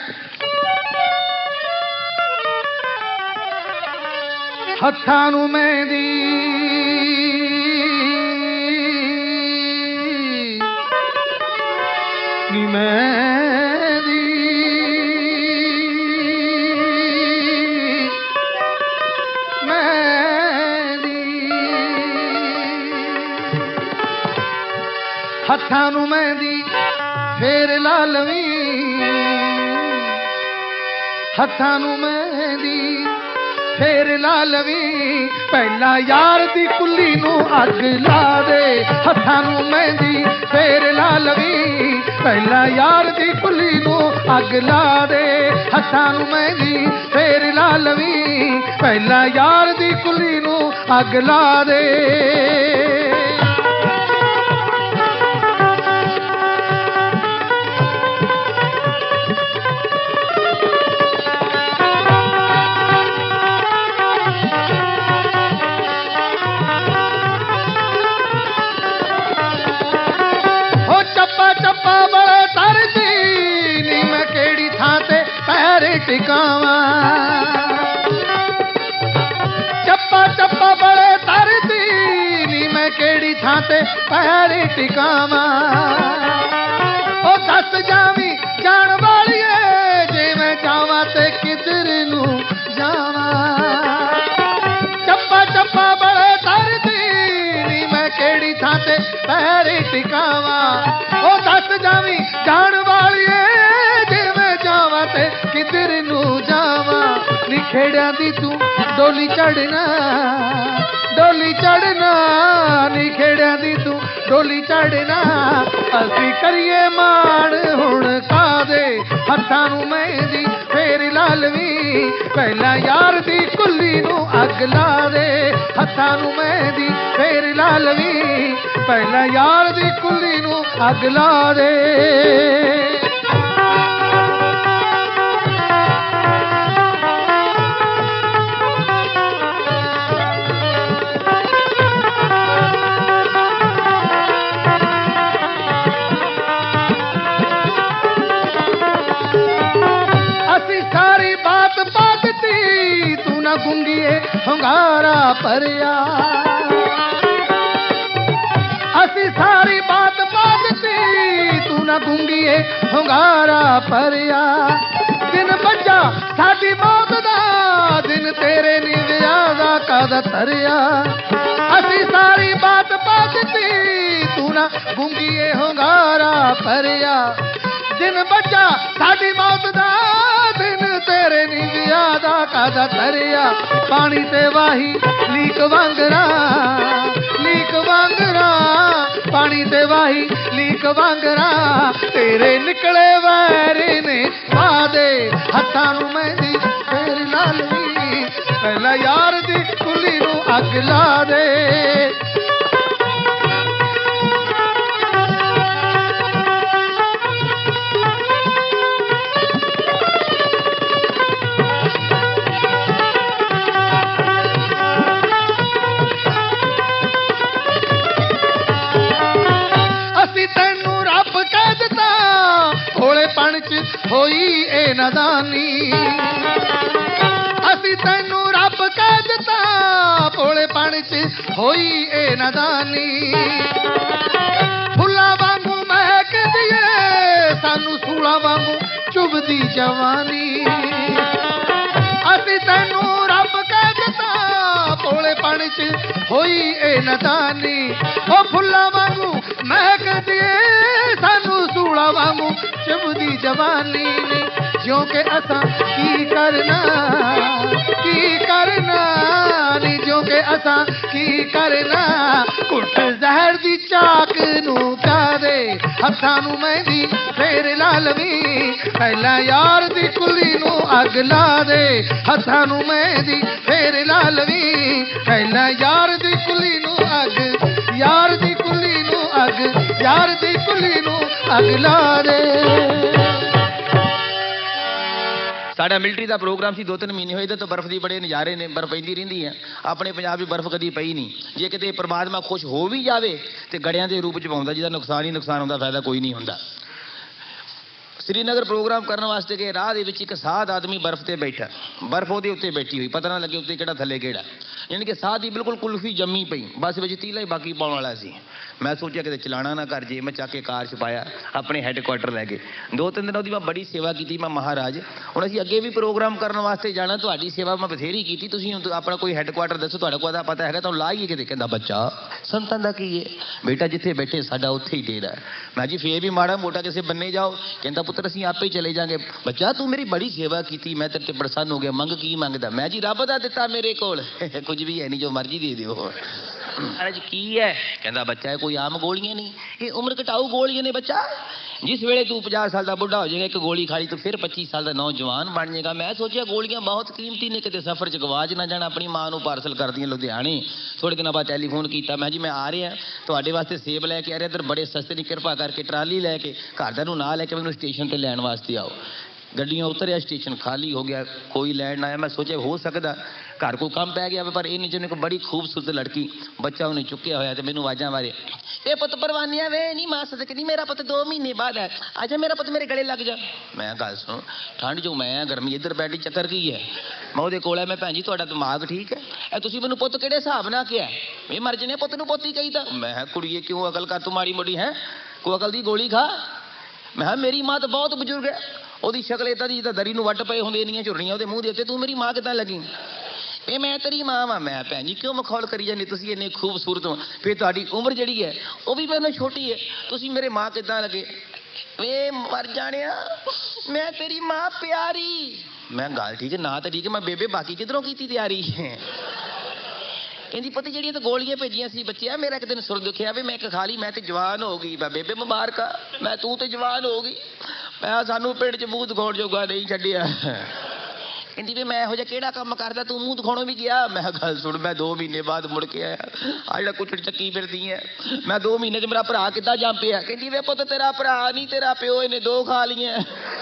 ਹੱਥਾਂ ਨੂੰ ਮਹਿੰਦੀ ਨੀ ਮਹਿੰਦੀ ਮਹਿੰਦੀ, ਹੱਥਾਂ ਨੂੰ ਮਹਿੰਦੀ ਫੇਰ ਲਾ ਲਵੀਂ, ਹੱਥਾਂ ਨੂੰ ਮਹਿੰਦੀ ਫੇਰ ਲਾ ਲਵੀਂ, ਪਹਿਲਾਂ ਯਾਰ ਦੀ ਕੁੱਲੀ ਨੂੰ ਅੱਗ ਲਾ ਦੇ। ਹੱਥਾਂ ਨੂੰ ਮਹਿੰਦੀ ਫੇਰ ਲਾ ਲਵੀਂ, ਪਹਿਲਾਂ ਯਾਰ ਦੀ ਕੁੱਲੀ ਨੂੰ ਅੱਗ ਲਾ ਦੇ। ਹੱਥਾਂ ਨੂੰ ਮਹਿੰਦੀ ਫੇਰ ਲਾ ਲਵੀਂ, ਪਹਿਲਾਂ ਯਾਰ ਦੀ ਕੁੱਲੀ ਨੂੰ ਅੱਗ ਲਾ ਦੇ। ਟਿਕਾਵਾਂ ਚੱਪਾ ਚੱਪਾ ਬੜੇ ਤਰਦੀ ਨੀ, ਮੈਂ ਕਿਹੜੀ ਥਾਂ ਤੇ ਪੈਰ ਟਿਕਾਵਾਂ। ਉਹ ਦੱਸ ਜਾਵੀਂ ਜਾਣ ਵਾਲੀਏ, ਜੇ ਮੈਂ ਜਾਵਾਂ ਤੇ ਕਿੱਧਰ ਨੂੰ ਜਾਵਾਂ। ਚੱਪਾ ਚੱਪਾ ਬੜੇ ਤਰਦੀ ਨੀ, ਮੈਂ ਕਿਹੜੀ ਥਾਂ ਤੇ ਪੈਰ ਟਿਕਾਵਾਂ। ਉਹ ਦੱਸ ਜਾਵੀਂ ਜਾਣ ਵਾਲੀਏ, ਤੇ ਕਿੱਧਰ ਨੂੰ ਜਾਵਾਂ। ਨੀ ਖੇੜਿਆਂ ਦੀ ਤੂੰ ਡੋਲੀ ਚੜਨਾ, ਡੋਲੀ ਚੜਨਾ, ਨੀ ਖੇੜਿਆਂ ਦੀ ਤੂੰ ਡੋਲੀ ਚੜਨਾ। ਅਸੀਂ ਕਰੀਏ ਮਾਣ ਹੁਣ ਕਾਦੇ, ਹੱਥਾਂ ਨੂੰ ਮਹਿੰਦੀ ਫੇਰ ਲਾ ਲਵੀਂ, ਪਹਿਲਾਂ ਯਾਰ ਦੀ ਕੁੱਲੀ ਨੂੰ ਅੱਗ ਲਾ ਦੇ। ਹੱਥਾਂ ਨੂੰ ਮਹਿੰਦੀ ਫੇਰ ਲਾ ਲਵੀਂ, ਪਹਿਲਾਂ ਯਾਰ ਦੀ ਕੁੱਲੀ ਨੂੰ ਅੱਗ ਲਾ ਦੇ। ਗੁੰਗੀਏ ਹੁੰਗਾਰਾ ਭਰਿਆ, ਅਸੀਂ ਸਾਰੀ ਬਾਤ ਪਾ ਦਿੱਤੀ, ਤੂੰ ਨਾ ਗੁੰਗੀਏ ਹੁੰਗਾਰਾ ਭਰਿਆ। ਦਿਨ ਬੱਜਾ ਸਾਡੀ ਮੌਤ ਦਾ, ਦਿਨ ਤੇਰੇ ਨੀ ਵਿਆਹ ਦਾ ਕਦ ਧਰਿਆ। ਅਸੀਂ ਸਾਰੀ ਬਾਤ ਪਾ ਦਿੱਤੀ, ਤੂੰ ਨਾ ਗੁੰਗੀਏ ਹੁੰਗਾਰਾ ਭਰਿਆ। ਦਿਨ ਬੱਜਾ ਸਾਡੀ ਮੌਤ ਦਾ, ਦਿਨ ਤੇਰੇ ਨੀ ਵਿਆਹ ਦਾ ਕਦ ਧਰਿਆ। ਪਾਣੀ ਤੇ ਵਾਹੀ ਲੀਕ ਵਾਂਗਰਾ, ਲੀਕ ਵਾਂਗਰਾ, ਪਾਣੀ ਤੇ ਵਾਹੀ ਲੀਕ ਵਾਂਗਰਾ। ਤੇਰੇ ਨਿਕਲੇ ਵੈਰ ਨੇ ਵਾਦੇ, ਹੱਥਾਂ ਨੂੰ ਮਹਿੰਦੀ ਫੇਰ ਲਾ ਲਵੀਂ, ਪਹਿਲਾਂ ਯਾਰ ਦੀ ਕੁੱਲੀ ਨੂੰ ਅੱਗ ਲਾ ਦੇ। ਹੋਈ ਇਹ ਨਦਾਨੀ, ਅਸੀਂ ਤੈਨੂੰ ਰੱਬ ਕਹਿ ਦਿੱਤਾ, ਭੋਲੇਪਣ पानी च होई ए नादानी फुल्ला वांगू महक दिए सानू सूला वांगू चुभदी जवानी असी तैनू रब कह दिता भोले पानी च होई ए नादानी ओ फुल्ला वांगू महक दिए सानू सूला वांगू चुभदी जवानी ज्यों के असा की करना की करना नी ज्यों के असा की करना कुट जहर दी चाक नू प्या दे हत्थां नू मेहंदी फेर ला लवी पहला यार दी कुली नू अग ला दे हत्थां नू मेहंदी फेर ला लवी पहला यार दी कुली नू अग यार दी कुली नू अग यार दी कुली नू अग ला दे ਸਾਡਾ ਮਿਲਟਰੀ ਦਾ ਪ੍ਰੋਗਰਾਮ ਸੀ ਦੋ ਤਿੰਨ ਮਹੀਨੇ ਹੋਏ ਤੇ ਬਰਫ਼ ਦੀ ਬੜੇ ਨਜ਼ਾਰੇ ਨੇ ਬਰਫ਼ ਪੈਂਦੀ ਰਹਿੰਦੀ ਹੈ ਆਪਣੇ ਪੰਜਾਬ ਵਿੱਚ ਬਰਫ਼ ਕਦੀ ਪਈ ਨਹੀਂ ਜੇ ਕਿਤੇ ਪਰਮਾਤਮਾ ਖੁਸ਼ ਹੋ ਵੀ ਜਾਵੇ ਤੇ ਗੜਿਆਂ ਦੇ ਰੂਪ ਚ ਪਾਉਂਦਾ ਜਿਹਦਾ ਨੁਕਸਾਨ ਹੀ ਨੁਕਸਾਨ ਹੁੰਦਾ ਫਾਇਦਾ ਕੋਈ ਨਹੀਂ ਹੁੰਦਾ श्रीनगर प्रोग्राम करने वास्ते गए राह ਦੇ ਵਿੱਚ ਇੱਕ ਸਾਧ ਆਦਮੀ ਬਰਫ਼ ਤੇ ਬੈਠਾ ਬਰਫ਼ ਉਹਦੇ ਉੱਤੇ ਬੈਠੀ ਹੋਈ ਪਤਾ ਨਾ ਲੱਗੇ ਉੱਤੇ ਕਿਹੜਾ ਥੱਲੇ ਕਿਹੜਾ ਯਾਨੀ ਕਿ ਸਾਧ ਦੀ ਬਿਲਕੁਲ ਕੁਲਫੀ ਜੰਮੀ ਪਈ ਬਸ ਵਿੱਚ ਤੀਲਾ ਹੀ ਬਾਕੀ ਪਾਉਣ ਵਾਲਾ ਸੀ ਮੈਂ ਸੋਚਿਆ ਕਿਤੇ ਚਲਾਣਾ ਨਾ ਕਰ ਜੇ ਮੈਂ ਚੱਕ ਕੇ ਕਾਰ 'ਚ ਪਾਇਆ ਆਪਣੇ ਹੈੱਡਕੁਆਟਰ ਲੈ ਕੇ ਦੋ ਤਿੰਨ ਦਿਨ ਉਹਦੀ ਮੈਂ ਬੜੀ ਸੇਵਾ ਕੀਤੀ ਮੈਂ ਮਹਾਰਾਜ ਹੁਣ ਅਸੀਂ ਅੱਗੇ ਵੀ ਪ੍ਰੋਗਰਾਮ ਕਰਨ ਵਾਸਤੇ ਜਾਣਾ ਤੁਹਾਡੀ ਸੇਵਾ ਮੈਂ ਬਥੇਰੀ ਕੀਤੀ ਤੁਸੀਂ ਹੁਣ ਆਪਣਾ ਕੋਈ ਹੈੱਡਕੁਆਟਰ ਦੱਸੋ ਤੁਹਾਡਾ ਕੋਈ ਪਤਾ ਹੈਗਾ ਤੁਹਾਨੂੰ ਲਾਈਏ ਕਿਤੇ ਕਹਿੰਦਾ ਬੱਚਾ ਸੰਤਾਂ ਦਾ ਕੀ ਹੈ ਬੇਟਾ ਜਿੱਥੇ ਬੈਠੇ ਸਾਡਾ ਉੱਥੇ ਹੀ ਡੇਰਾ ਮੈਂ ਜੀ ਫੇਰ ਵੀ ਮਾੜਾ ਮੋਟਾ ਕਿਸੇ ਬੰਨੇ ਜਾਓ ਕਹਿੰਦਾ ਪੁੱਤਰ ਅਸੀਂ ਆਪੇ ਚਲੇ ਜਾਾਂਗੇ ਬੱਚਾ ਤੂੰ ਮੇਰੀ ਬੜੀ ਸੇਵਾ ਕੀਤੀ ਮੈਂ ਤੇਰੇ ਤੇ ਪ੍ਰਸੰਨ ਹੋ ਗਿਆ ਮੰਗ ਕੀ ਮੰਗਦਾ ਮੈਂ ਜੀ ਰੱਬ ਦਾ ਦਿੱਤਾ ਮੇਰੇ ਕੋਲ ਕੁਝ ਵੀ ਹੈ ਨਹੀਂ ਜੋ ਮਰਜ਼ੀ ਦੇ ਦਿਓ ਅਰੇ ਕੀ ਹੈ ਕਹਿੰਦਾ ਬੱਚਾ ਇਹ ਕੋਈ ਆਮ ਗੋਲੀਆਂ ਨਹੀਂ ਇਹ ਉਮਰ ਘਟਾਊ ਗੋਲੀਆਂ ਨੇ ਬੱਚਾ ਜਿਸ ਵੇਲੇ ਤੂੰ ਪੰਜਾਹ ਸਾਲ ਦਾ ਬੁੱਢਾ ਹੋ ਜਾਏਗਾ ਇੱਕ ਗੋਲੀ ਖਾ ਲਈ ਤੂੰ ਫਿਰ ਪੱਚੀ ਸਾਲ ਦਾ ਨੌਜਵਾਨ ਬਣ ਜਾਏਗਾ ਮੈਂ ਸੋਚਿਆ ਗੋਲੀਆਂ ਬਹੁਤ ਕੀਮਤੀ ਨੇ ਕਿਤੇ ਸਫ਼ਰ 'ਚ ਗਵਾਚ ਨਾ ਜਾਣਾ ਆਪਣੀ ਮਾਂ ਨੂੰ ਪਾਰਸਲ ਕਰਦੀਆਂ ਲੁਧਿਆਣੇ ਥੋੜੇ ਦਿਨਾਂ ਬਾਅਦ ਟੈਲੀਫੋਨ ਕੀਤਾ ਮੈਂ ਜੀ ਮੈਂ ਆ ਰਿਹਾ ਤੁਹਾਡੇ ਵਾਸਤੇ ਸੇਬ ਲੈ ਕੇ ਆ ਰਿਹਾ ਇੱਧਰ ਬੜੇ ਸਸਤੇ ਦੀ ਕਿਰਪਾ ਕਰਕੇ ਟਰਾਲੀ ਲੈ ਕੇ ਘਰਦਿਆਂ ਨੂੰ ਨਾਲ ਲੈ ਕੇ ਮੈਨੂੰ ਸਟੇਸ਼ਨ ਤੇ ਲੈਣ ਵਾਸਤੇ ਆਓ ਗੱਡੀਆਂ ਉਤਰਿਆ ਸਟੇਸ਼ਨ ਖਾਲੀ ਹੋ ਗਿਆ ਕੋਈ ਲੈਣ ਆਇਆ ਮੈਂ ਸੋਚਿਆ ਹੋ ਸਕਦਾ ਘਰ ਕੋਈ ਕੰਮ ਪੈ ਗਿਆ ਪਰ ਇਹ ਨੀਚੇ ਕੋਈ ਬੜੀ ਖੂਬਸੂਰਤ ਲੜਕੀ ਬੱਚਾ ਉਹਨੇ ਚੁੱਕਿਆ ਹੋਇਆ ਤੇ ਮੈਨੂੰ ਆਵਾਜ਼ਾਂ ਮਾਰੇ ਇਹ ਪੁੱਤ ਪਰਵਾਨੀਆਂ ਵੇ ਨਹੀਂ ਮਾਂ ਸਦਕ ਨਹੀਂ ਮੇਰਾ ਪੁੱਤ ਦੋ ਮਹੀਨੇ ਬਾਅਦ ਹੈ ਅੱਛਾ ਮੇਰਾ ਪੁੱਤ ਮੇਰੇ ਗਲੇ ਲੱਗ ਜਾ ਮੈਂ ਗੱਲ ਸੁਣ ਠੰਡ ਜੋ ਮੈਂ ਗਰਮੀ ਇੱਧਰ ਬੈਠੀ ਚੱਕਰ ਕੀ ਹੈ ਮੈਂ ਉਹਦੇ ਕੋਲ ਹੈ ਮੈਂ ਭੈਣ ਜੀ ਤੁਹਾਡਾ ਦਿਮਾਗ ਠੀਕ ਹੈ ਇਹ ਤੁਸੀਂ ਮੈਨੂੰ ਪੁੱਤ ਕਿਹੜੇ ਹਿਸਾਬ ਨਾਲ ਕਿਹਾ ਇਹ ਮਰ ਜਨੇ ਪੁੱਤ ਨੂੰ ਪੋਤੀ ਕਹੀ ਤਾਂ ਮੈਂ ਕੁੜੀਏ ਕਿਉਂ ਅਕਲ ਕਰ ਤੂੰ ਮਾੜੀ ਮੋਟੀ ਹੈ ਕੋਈ ਅਕਲ ਦੀ ਗੋਲੀ ਖਾ ਮੈਂ ਮੇਰੀ ਮਾਂ ਤਾਂ ਬਹੁਤ ਬਜ਼ੁਰਗ ਹੈ ਉਹਦੀ ਸ਼ਕਲ ਏਦਾਂ ਦੀ ਜਿੱਦਾਂ ਦਰੀ ਨੂੰ ਵੱਟ ਪਏ ਹੁੰਦੇ ਇੰਨੀਆਂ ਝੁਰੜੀਆਂ ਉਹਦੇ ਮੂੰਹ ਦੇ ਉੱਤੇ ਤੂੰ ਮੇਰੀ ਮਾਂ ਕਿੱਦਾਂ ਲੱਗੀ ਇਹ ਮੈਂ ਤੇਰੀ ਮਾਂ ਵਾਂ ਮੈਂ ਭੈਣ ਜੀ ਕਿਉਂ ਮਖੌਲ ਕਰੀ ਜਾਂਦੇ ਤੁਸੀਂ ਇੰਨੇ ਖੂਬਸੂਰਤ ਹੋ ਫਿਰ ਤੁਹਾਡੀ ਉਮਰ ਜਿਹੜੀ ਹੈ ਉਹ ਵੀ ਮੈਨੂੰ ਛੋਟੀ ਹੈ ਤੁਸੀਂ ਮੇਰੇ ਮਾਂ ਕਿੱਦਾਂ ਲੱਗੇ ਵੇ ਮਰ ਜਾਣਿਆ ਮੈਂ ਤੇਰੀ ਮਾਂ ਪਿਆਰੀ ਮੈਂ ਗੱਲ ਠੀਕ ਹੈ ਨਾ ਤਾਂ ਠੀਕ ਹੈ ਮੈਂ ਬੇਬੇ ਬਾਕੀ ਕਿੱਧਰੋਂ ਕੀਤੀ ਤਿਆਰੀ ਕਹਿੰਦੀ ਪਤੀ ਜਿਹੜੀਆਂ ਤਾਂ ਗੋਲੀਆਂ ਭੇਜੀਆਂ ਸੀ ਬੱਚਿਆ ਮੇਰਾ ਇੱਕ ਦਿਨ ਸੁਰ ਦੁਖਿਆ ਵੀ ਮੈਂ ਇੱਕ ਖਾ ਲਈ ਮੈਂ ਤੇ ਜਵਾਨ ਹੋ ਗਈ ਮੈਂ ਬੇਬੇ ਮੁਬਾਰਕਾ ਮੈਂ ਤੂੰ ਤੇ ਜਵਾਨ ਹੋ ਗਈ ਮੈਂ ਸਾਨੂੰ ਪਿੰਡ 'ਚ ਮੂੰਹ ਦਿਖਾਉਣ ਜੋਗਾ ਨਹੀਂ ਛੱਡਿਆ ਕਹਿੰਦੀ ਵੀ ਮੈਂ ਇਹੋ ਜਿਹਾ ਕਿਹੜਾ ਕੰਮ ਕਰਦਾ ਤੂੰ ਮੂੰਹ ਦਿਖਾਉਣੋਂ ਵੀ ਗਿਆ ਮੈਂ ਗੱਲ ਸੁਣ ਮੈਂ ਦੋ ਮਹੀਨੇ ਬਾਅਦ ਮੁੜ ਕੇ ਆਇਆ ਆ ਜਿਹੜਾ ਕੁੱਟੜ ਚੱਕੀ ਫਿਰਦੀ ਹੈ ਮੈਂ ਦੋ ਮਹੀਨੇ 'ਚ ਮੇਰਾ ਭਰਾ ਕਿੱਦਾਂ ਜੰਮ ਪਿਆ ਕਹਿੰਦੀ ਵੇ ਪੁੱਤ ਤੇਰਾ ਭਰਾ ਨਹੀਂ ਤੇਰਾ ਪਿਓ ਇਹਨੇ ਦੋ ਖਾ ਲਈਆਂ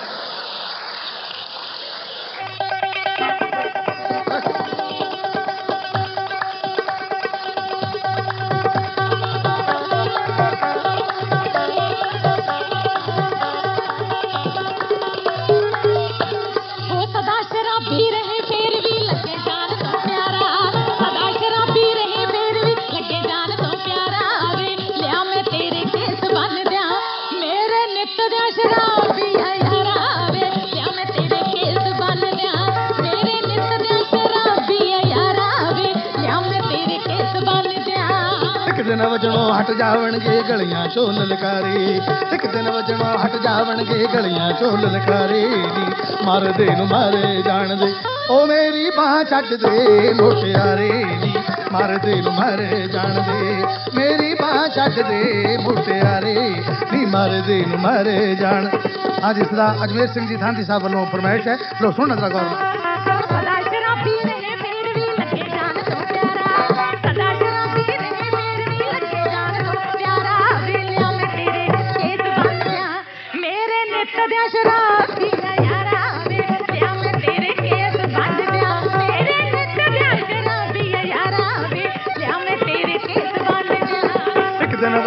ਵਜਣੋਂ ਹਟ ਜਾਵਣਗੇ ਗਲੀਆਂ ਚੋਂ ਲਲਕਾਰੇ ਇੱਕ ਦਿਨ ਵਜਣੋਂ ਹਟ ਜਾਵਣਗੇ ਗਲੀਆਂ ਚੋਂ ਲਲਕਾਰੇ ਨੀ ਮਰਦੇ ਨੂੰ ਮਾਰੇ ਜਾਣਦੇ ਉਹ ਮੇਰੀ ਬਾਹ ਛੱਡ ਦੇ ਮੁਟਿਆਰੇ ਨੀ ਮਰਦੇ ਨੂੰ ਮਾਰੇ ਜਾਣਦੇ ਮੇਰੀ ਬਾਹ ਛੱਡ ਦੇ ਮੁਟਿਆਰੇ ਨੀ ਮਰਦੇ ਨੂੰ ਮਾਰੇ ਜਾਣ ਅੱਜ ਇਸ ਦਾ ਅਜਮੇਰ ਸਿੰਘ ਜੀ ਥਾਂਦੀ ਸਾਹਿਬ ਵੱਲੋਂ ਫਰਮਾਇਸ਼ ਹੈ ਲੋ ਸੁਣ ਨਜ਼ਰ ਗੌਰ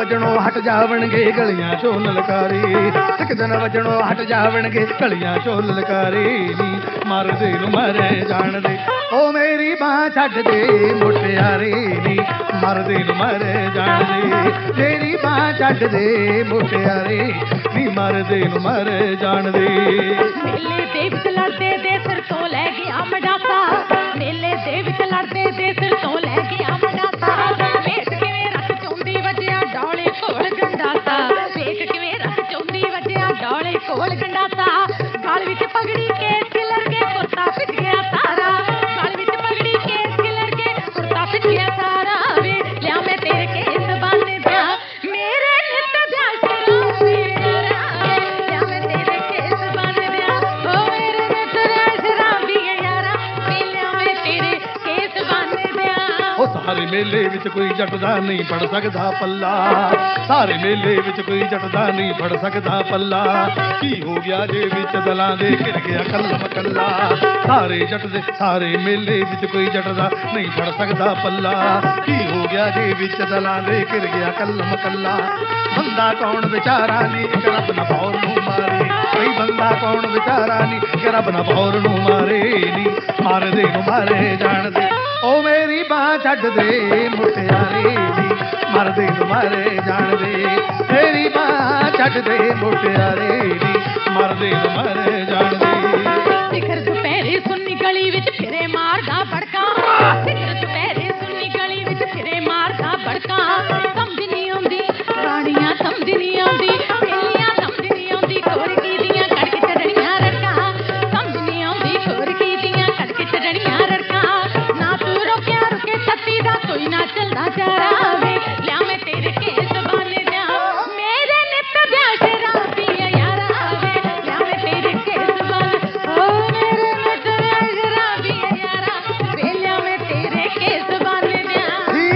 ਵਜਣੋਂ ਹਟ ਜਾਵਣਗੇ ਗਲੀਆਂ ਚੋਂ ਲਲਕਾਰੇ, ਇੱਕ ਦਿਨ ਵਜਣੋਂ ਹਟ ਜਾਵਣਗੇ ਗਲੀਆਂ ਚੋਂ ਲਲਕਾਰੇ ਨੀ ਮਰਦੇ ਨੂੰ ਮਰੇ ਜਾਣਦੇ ਉਹ ਮੇਰੀ ਬਾਂਹ ਛੱਡ ਦੇ ਮੁਟਿਆਰੇ ਨੀ ਮਰਦੇ ਨੂੰ ਮਰੇ ਜਾਣਦੇ ਮੇਰੀ ਬਾਂਹ ਛੱਡ ਦੇ ਮੁਟਿਆਰੇ ਨੀ ਮਰਦੇ ਨੂੰ ਮਰੇ ਜਾਣਦੇ। ਮੇਲੇ ਦੇ ਵਿੱਚ ਲੜਦੇ ਦੇ ਸਿਰ ਤੋਂ ਲੈ ਗਿਆ ਮਡਾਸਾ, ਮੇਲੇ ਦੇ ਵਿੱਚ ਲੜਦੇ ਦੇ ਸਿਰ ਤੋਂ ਲੈ ਗਿਆ ਮਡਾਸਾ, ਵੇਖ ਕਿਵੇਂ ਰੱਖ ਚੌਂਦੀ ਵੱਜਿਆ ਡੋਲੇ ਕੋਲ ਗੰਡਾਸਾ, ਵੇਖ ਕਿਵੇਂ ਰੱਖ ਚੌਂਦੀ ਵੱਜਿਆ ਡੋਲੇ ਕੋਲ ਗੰਡਾਸਾ, ਗਲ ਵਿੱਚ ਪਗੜੀ ਕੇ ਖਿਲਰ ਕੇ ਕੁਰਤਾ ਭਿੱਜ ਗਿਆ ਸਾਰਾ, ਗਲ ਵਿੱਚ ਪਗੜੀ ਕੇ ਖਿਲਰ ਕੇ ਕੁਰਤਾ ਭਿੱਜ ਗਿਆ ਸਾਰਾ, ਵੇ ਲਿਆ ਮੈਂ ਤੇਰੇ ਕੇਸ ਬੰਨ ਦਿਆਂ ਮੇਰੇ ਨਿੱਤ ਦਿਆਂ ਸ਼ਰਾਬੀ ਯਾਰਾ, ਲਿਆ ਮੈਂ ਤੇਰੇ ਕੇਸ ਬੰਨ ਦਿਆਂ ਓ ਮੇਰੇ ਨਿੱਤ ਦਿਆਂ ਸ਼ਰਾਬੀ ਯਾਰਾ, ਵੇ ਲਿਆ ਮੈਂ ਤੇਰੇ ਕੇਸ ਬੰਨ ਦਿਆਂ। ਉਹ ਸਾਰੇ ਮੇਲੇ ਵਿੱਚ ਕੋਈ ਜੱਟ ਦਾ ਨਹੀਂ ਫੜ ਸਕਦਾ ਪੱਲਾ, ਸਾਰੇ ਮੇਲੇ ਵਿੱਚ ਕੋਈ ਜੱਟ ਦਾ ਨਹੀਂ ਫੜ ਸਕਦਾ ਪੱਲਾ, ਕੀ ਹੋ ਗਿਆ ਜੇ ਵਿੱਚ ਦਲਾਂ ਦੇ ਘਿਰ ਗਿਆ ਕੱਲਮ ਕੱਲਾ, ਸਾਰੇ ਜੱਟ ਦੇ ਸਾਰੇ ਮੇਲੇ ਵਿੱਚ ਕੋਈ ਜੱਟ ਦਾ ਨਹੀਂ ਫੜ ਸਕਦਾ ਪੱਲਾ, ਕੀ ਹੋ ਗਿਆ ਜੇ ਵਿੱਚ ਦਲਾਂ ਦੇ ਘਿਰ ਗਿਆ ਕੱਲਮ ਕੱਲਾ, ਬੰਦਾ ਕੌਣ ਵਿਚਾਰਾ ਨੀ ਇੱਕ ਰੱਬ ਨਾ ਭੌਰ ਨੂੰ ਮਾਰੇ, ਕੋਈ ਬੰਦਾ ਕੌਣ ਵਿਚਾਰਾ ਨੀ ਇੱਕ ਰੱਬ ਨਾ ਭੌਰ ਨੂੰ ਮਾਰੇ ਨੀ ਮਾਰਦੇ ਨੂੰ ਮਾਰੇ ਜਾਣਦੇ ਉਹ ਮੇਰੀ ਬਾਂਹ ਛੱਡ ਦੇ ਮੁਟਿਆਰੇ ਨੀ ਮਰਦੇ ਨੂੰ ਮਾਰੇ ਜਾਣਦੇ ਮੇਰੀ ਬਾਂਹ ਛੱਡ ਦੇ ਮੁਟਿਆਰੇ ਨੀ ਮਰਦੇ ਨੂੰ ਮਾਰੇ ਜਾਣਦੇ। ਸਿਖਰ ਦੁਪਹਿਰੇ ਸੁੰਨੀ ਗਲੀ ਵਿੱਚ ਫਿਰੇ ਮਾਰਦਾ ਬੜਕਾ, ਸਿਖਰ ਦੁਪਹਿਰੇ ਸੁੰਨੀ ਗਲੀ ਵਿੱਚ ਫਿਰੇ ਮਾਰਦਾ ਬੜਕਾ, ਸਮਝ ਨਹੀਂ ਆਉਂਦੀ ਰਾਣੀਆਂ ਸਮਝ ਨਹੀਂ ਆਉਂਦੀ ਬੇਲੀਆਂ ਸਮਝ ਨਹੀਂ ਆਉਂਦੀ ਕੋਰਕੀ ਦੀਆਂ ਕੱਢ ਕੇ ਚੜਣੀਆਂ ਰੜਕਾਂ, ਸਮਝ ਨਹੀਂ ਆਉਂਦੀ ਕੋਰਕੀ ਦੀਆਂ ਕੱਢ ਕੇ ਚੜਣੀਆਂ ਰੜਕਾਂ, ਨਾ ਤੂੰ ਰੋਕਿਆ ਰੁਕੇ ਛੱਤੀ ਦਾ ਕੋਈ ਨਾ ਚੱਲਦਾ ਚਾਰਾ, ਵੇ ਲਿਆ ਮੈਂ ਤੇਰੇ ਕੇਸ ਬੰਨ ਦਿਆਂ ਮੇਰੇ ਨਿੱਤ ਦਿਆਂ ਸ਼ਰਾਬੀ ਯਾਰਾ, ਵੇ ਲਿਆ ਮੈਂ ਤੇਰੇ ਕੇਸ ਬੰਨ ਓ ਮੇਰੇ ਨਿੱਤ ਦਿਆਂ ਸ਼ਰਾਬੀ ਯਾਰਾ, ਵੇ ਲਿਆ ਮੈਂ ਤੇਰੇ ਕੇਸ ਬੰਨ ਦਿਆਂ।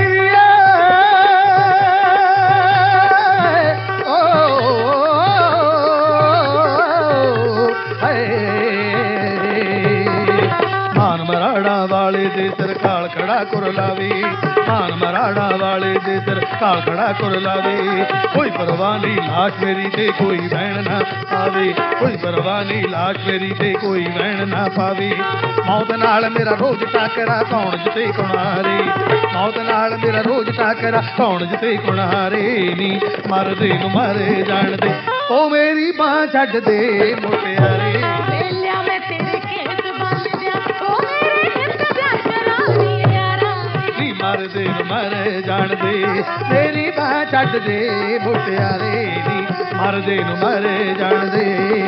ਮਾਨ ਮਰਾੜਾ ਵਾਲੇ ਦੇ ਸਿਰ ਕਾਲ ਖੜਾ ਕਰ ਲਾਵੇ, ਮਾਨ ਮਰਾੜਾ ਵਾਲੇ ਦੇ ਸਿਰ ਕਾਲ ਖੜਾ ਕਰ ਲਾਵੇ, ਕੋਈ ਪਰਵਾਹ ਨਹੀਂ ਲਾਸ਼ ਮੇਰੀ ਤੇ ਕੋਈ ਵਹਿਣ ਨਾ ਪਾਵੇ, ਕੋਈ ਪਰਵਾਹ ਨਹੀਂ ਲਾਸ਼ ਮੇਰੀ ਤੇ ਕੋਈ ਵਹਿਣ ਨਾ ਪਾਵੇ, ਮੌਤ ਨਾਲ ਮੇਰਾ ਰੋਜ਼ ਟਾਕਰਾ ਕੌਣ ਜਿੱਤੇ ਕੁਣਾਰੇ, ਮੌਤ ਨਾਲ ਮੇਰਾ ਰੋਜ਼ ਟਾਕਰਾ ਕੌਣ ਜਿੱਤੇ ਕੁਣਾਰੇ ਨੀ ਮਰਦੇ ਨੂੰ ਮਾਰੇ ਜਾਣਦੇ ਉਹ ਮੇਰੀ ਬਾਂਹ ਛੱਡ ਦੇ ਮੁਟਿਆਰੇ, ਵੇ ਲਿਆ ਮੈਂ ਤੇਰੇ ਕੇਸ ਬੰਨ ਦਿਆਂ ਓ ਮੇਰੇ ਨਿੱਤ ਦਿਆਂ ਸ਼ਰਾਬੀ ਯਾਰਾ, ਨੀ ਮਰਦੇ ਨੂੰ ਮਾਰੇ ਜਾਣਦੇ ਮੇਰੀ ਬਾਂਹ ਛੱਡ ਦੇ ਮੁਟਿਆਰੇ ਨੀ ਮਰਦੇ ਨੂੰ ਮਾਰੇ ਜਾਣਦੇ।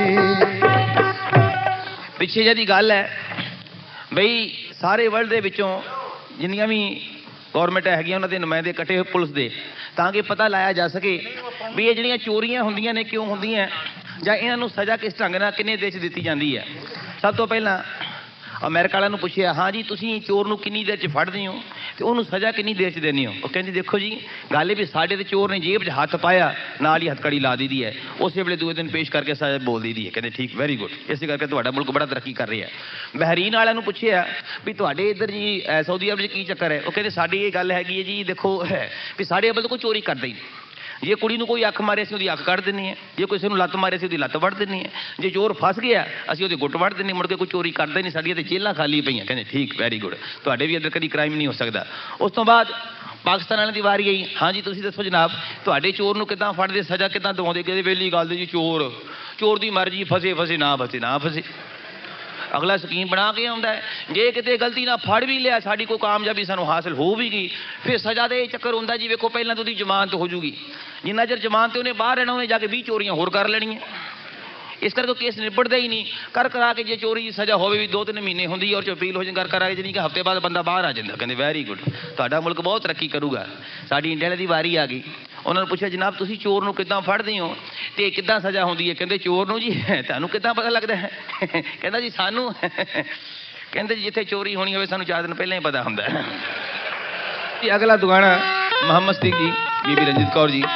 ਪਿੱਛੇ ਜਿਹੀ ਗੱਲ ਹੈ ਬਈ ਸਾਰੇ ਵਰਲਡ ਦੇ ਵਿੱਚੋਂ ਜਿੰਨੀਆਂ ਵੀ ਗੌਰਮੈਂਟ ਹੈਗੀਆਂ ਉਹਨਾਂ ਦੇ ਨੁਮਾਇੰਦੇ ਇਕੱਠੇ ਹੋਏ ਪੁਲਿਸ ਦੇ, ਤਾਂ ਕਿ ਪਤਾ ਲਾਇਆ ਜਾ ਸਕੇ ਵੀ ਇਹ ਜਿਹੜੀਆਂ ਚੋਰੀਆਂ ਹੁੰਦੀਆਂ ਨੇ ਕਿਉਂ ਹੁੰਦੀਆਂ ਜਾਂ ਇਹਨਾਂ ਨੂੰ ਸਜ਼ਾ ਕਿਸ ਢੰਗ ਨਾਲ ਕਿੰਨੇ ਦੇਸ਼ ਦਿੱਤੀ ਜਾਂਦੀ ਹੈ। ਸਭ ਤੋਂ ਪਹਿਲਾਂ ਅਮਰੀਕਾ ਵਾਲਿਆਂ ਨੂੰ ਪੁੱਛਿਆ, ਹਾਂ ਜੀ ਤੁਸੀਂ ਚੋਰ ਨੂੰ ਕਿੰਨੀ ਦੇਰ 'ਚ ਫੜਦੇ ਹੋ ਤੇ ਉਹਨੂੰ ਸਜ਼ਾ ਕਿੰਨੀ ਦੇਰ 'ਚ ਦੇਣੀ ਹੋ? ਉਹ ਕਹਿੰਦੇ ਦੇਖੋ ਜੀ ਗੱਲ ਇਹ ਵੀ ਸਾਡੇ ਤੇ ਚੋਰ ਨੇ ਜੇਬ 'ਚ ਹੱਥ ਪਾਇਆ ਨਾਲ ਹੀ ਹੱਥਕੜੀ ਲਾ ਦਿੱਤੀ ਹੈ, ਉਸੇ ਵੇਲੇ ਦੂਏ ਦਿਨ ਪੇਸ਼ ਕਰਕੇ ਸਜ਼ਾ ਬੋਲ ਦਿੱਤੀ ਹੈ। ਕਹਿੰਦੇ ਠੀਕ ਵੈਰੀ ਗੁੱਡ, ਇਸੇ ਕਰਕੇ ਤੁਹਾਡਾ ਮੁਲਕ ਬੜਾ ਤਰੱਕੀ ਕਰ ਰਿਹਾ ਹੈ। ਬਹਿਰੀਨ ਵਾਲਿਆਂ ਨੂੰ ਪੁੱਛਿਆ ਵੀ ਤੁਹਾਡੇ ਇੱਧਰ ਜੀ ਸਾਊਦੀ ਅਰਬ 'ਚ ਕੀ ਚੱਕਰ ਹੈ? ਉਹ ਕਹਿੰਦੇ ਸਾਡੀ ਇਹ ਗੱਲ ਹੈਗੀ ਹੈ ਜੀ ਦੇਖੋ ਵੀ ਸਾਡੇ ਅੱਬਲ ਤਾਂ ਕੋਈ ਚੋਰੀ ਕਰਦਾ ਹੀ ਨਹੀਂ, ਜੇ ਕੁੜੀ ਨੂੰ ਕੋਈ ਅੱਖ ਮਾਰੇ ਅਸੀਂ ਉਹਦੀ ਅੱਖ ਕੱਢ ਦਿੰਦੇ ਹਾਂ, ਜੇ ਕਿਸੇ ਨੂੰ ਲੱਤ ਮਾਰੇ ਅਸੀਂ ਉਹਦੀ ਲੱਤ ਵੱਢ ਦਿੰਦੇ ਹਾਂ, ਜੇ ਚੋਰ ਫਸ ਗਿਆ ਅਸੀਂ ਉਹਦੇ ਗੁੱਟ ਵੱਢ ਦਿੰਦੇ, ਮੁੜ ਕੇ ਕੋਈ ਚੋਰੀ ਕਰਦਾ ਹੀ ਨਹੀਂ, ਸਾਡੀਆਂ ਤੇ ਜੇਲ੍ਹਾਂ ਖਾਲੀ ਪਈਆਂ। ਕਹਿੰਦੇ ਠੀਕ ਵੈਰੀ ਗੁੱਡ, ਤੁਹਾਡੇ ਵੀ ਇੱਧਰ ਕਦੀ ਕ੍ਰਾਈਮ ਨਹੀਂ ਹੋ ਸਕਦਾ। ਉਸ ਤੋਂ ਬਾਅਦ ਪਾਕਿਸਤਾਨ ਵਾਲਿਆਂ ਦੀ ਵਾਰੀ ਆਈ, ਹਾਂਜੀ ਤੁਸੀਂ ਦੱਸੋ ਜਨਾਬ ਤੁਹਾਡੇ ਚੋਰ ਨੂੰ ਕਿੱਦਾਂ ਫੜਦੇ, ਸਜ਼ਾ ਕਿੱਦਾਂ ਦਵਾਉਂਦੇ? ਕਹਿੰਦੇ ਵੇਲੀ ਗੱਲ ਦੇ ਜੀ ਚੋਰ ਚੋਰ ਦੀ ਮਰਜ਼ੀ, ਫਸੇ ਫਸੇ ਨਾ ਫਸੇ ਨਾ ਫਸੇ, ਅਗਲਾ ਸਕੀਮ ਬਣਾ ਕੇ ਆਉਂਦਾ, ਜੇ ਕਿਤੇ ਗਲਤੀ ਨਾਲ ਫੜ ਵੀ ਲਿਆ ਸਾਡੀ ਕੋਈ ਕਾਮਯਾਬੀ ਸਾਨੂੰ ਹਾਸਿਲ ਹੋ ਵੀ ਗਈ ਫਿਰ ਸਜ਼ਾ ਦੇ ਚੱਕਰ ਹੁੰਦਾ ਜੀ। ਵੇਖੋ ਪਹਿਲਾਂ ਤਾਂ ਉਹਦੀ ਜ਼ਮਾਨਤ ਹੋ ਜੂਗੀ, ਜਿੰਨਾ ਚਿਰ ਜ਼ਮਾਨਤ ਉਹਨੇ ਬਾਹਰ ਰਹਿਣਾ ਉਹਨੇ ਜਾ ਕੇ ਵੀਹ ਚੋਰੀਆਂ ਹੋਰ ਕਰ ਲੈਣੀਆਂ, ਇਸ ਕਰਕੇ ਕੇਸ ਨਿਬੜਦਾ ਹੀ ਨਹੀਂ। ਕਰ ਕਰਾ ਕੇ ਜੇ ਚੋਰੀ ਦੀ ਸਜ਼ਾ ਹੋਵੇ ਵੀ ਦੋ ਤਿੰਨ ਮਹੀਨੇ ਹੁੰਦੀ ਹੈ ਔਰ ਜੋ ਅਪੀਲ ਹੋ ਜਾਏ ਕਰ ਕਰਾ ਕੇ ਜਾਨੀ ਕਿ ਹਫ਼ਤੇ ਬਾਅਦ ਬੰਦਾ ਬਾਹਰ ਆ ਜਾਂਦਾ। ਕਹਿੰਦੇ ਵੈਰੀ ਗੁੱਡ, ਤੁਹਾਡਾ ਮੁਲਕ ਬਹੁਤ ਤਰੱਕੀ ਕਰੂਗਾ। ਸਾਡੀ ਇੰਡੀਆ ਵਾਲੇ ਦੀ ਵਾਰੀ ਆ ਗਈ, ਉਹਨਾਂ ਨੂੰ ਪੁੱਛਿਆ ਜਨਾਬ ਤੁਸੀਂ ਚੋਰ ਨੂੰ ਕਿੱਦਾਂ ਫੜਦੇ ਹੋ ਤੇ ਕਿੱਦਾਂ ਸਜ਼ਾ ਹੁੰਦੀ ਹੈ? ਕਹਿੰਦੇ ਚੋਰ ਨੂੰ ਜੀ ਤੁਹਾਨੂੰ ਕਿੱਦਾਂ ਪਤਾ ਲੱਗਦਾ ਹੈ? ਕਹਿੰਦਾ ਜੀ ਸਾਨੂੰ ਕਹਿੰਦੇ ਜਿੱਥੇ ਚੋਰੀ ਹੋਣੀ ਹੋਵੇ ਸਾਨੂੰ ਚਾਰ ਦਿਨ ਪਹਿਲਾਂ ਹੀ ਪਤਾ ਹੁੰਦਾ ਹੈ। ਅਗਲਾ ਦੁਗਾਣਾ ਮੁਹੰਮਦ ਸਿੰਘ ਜੀ, ਬੀਬੀ ਰਣਜੀਤ ਕੌਰ ਜੀ।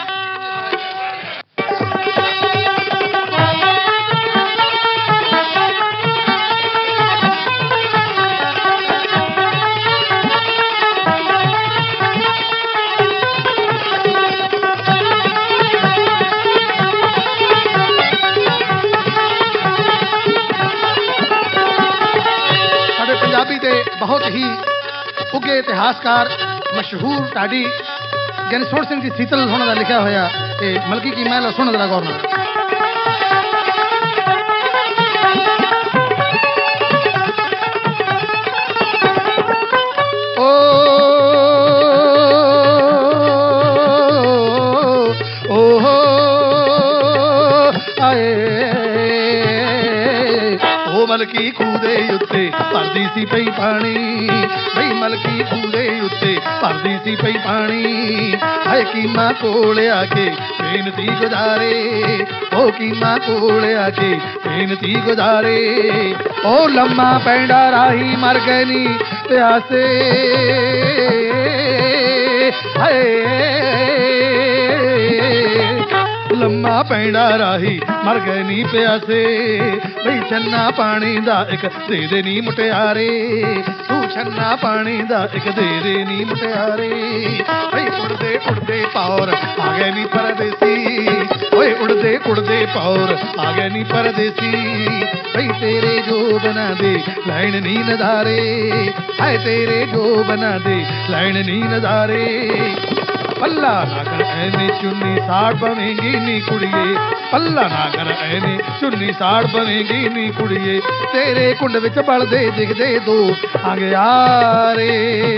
ही ਉੱਗੇ ਇਤਿਹਾਸਕਾਰ ਮਸ਼ਹੂਰ ਢਾਡੀ ਗਿਆਨੀ ਸੋਹਣ ਸਿੰਘ ਜੀ ਸੀਤਲ ਹੋਣਾ ਦਾ ਲਿਖਿਆ ਹੋਇਆ ਤੇ ਮਲਕੀ ਕੀ ਮਹਿਲ ਸੁਣ ਜਰਾ ਗੌਰ ਨਾਲ। ਮਲਕੀ ਖੂਦੇ ਉੱਤੇ ਭਰਦੀ ਸੀ ਪਈ ਪਾਣੀ, ਬਈ ਮਲਕੀ ਖੂਦੇ ਉੱਤੇ ਭਰਦੀ ਸੀ ਪਈ ਪਾਣੀ। ਹਾਏ ਕੀਮਾ ਕੋਲ ਆ ਕੇ ਬੇਨਤੀ ਗੁਜ਼ਾਰੇ, ਉਹ ਕੀਮਾ ਕੋਲ ਆ ਕੇ ਬੇਨਤੀ ਗੁਜ਼ਾਰੇ। ਉਹ ਲੰਮਾ ਪੈਂਡਾ ਰਾਹੀ ਮਰ ਗਏ ਨੀ ਪਿਆਸੇ, ਹਾਏ ਲੰਮਾ ਪੈਂਡਾ ਰਾਹੀ ਮਰ ਗਏ ਨੀ ਪਿਆਸੇ। ਬਈ ਛੰਨਾ ਪਾਣੀ ਦਾ ਇੱਕ ਦੇ ਦੇ ਨੀ ਮੁਟਿਆਰੇ, ਤੂੰ ਛੰਨਾ ਪਾਣੀ ਦਾ ਇੱਕ ਦੇ ਦੇ ਨੀ ਮੁਟਿਆਰੇ। ਬਈ ਉੜਦੇ ਉੜਦੇ ਪੌਰ ਆ ਗਏ ਨੀ ਪਰਦੇਸੀ, ਓਏ ਉੜਦੇ ਉੜਦੇ ਪੌਰ ਆ ਗਏ ਨੀ ਪਰਦੇਸੀ। ਬਈ ਤੇਰੇ ਜੋ ਬਣਾ ਦੇ ਲੈਣ ਨੀ ਨਜ਼ਾਰੇ, ਹਾਏ ਤੇਰੇ ਜੋ ਬਣਾ ਦੇ ਲੈਣ ਨੀ ਨਜ਼ਾਰੇ। ਪੱਲਾ ਨਾ ਕਰ ਐਨੇ ਚੁੰਨੀ ਸਾੜ ਬਵੇਂਗੀ ਨੀ ਕੁੜੀਏ, ਪੱਲਾ ਨਾ ਕਰ ਐਨੇ ਚੁੰਨੀ ਸਾੜ ਬਵੇਂਗੀ ਨੀ ਕੁੜੀਏ। ਤੇਰੇ ਕੁੰਡ ਵਿੱਚ ਬਲਦੇ ਦਿਖਦੇ ਦੋ ਅੰਗਿਆਰੇ,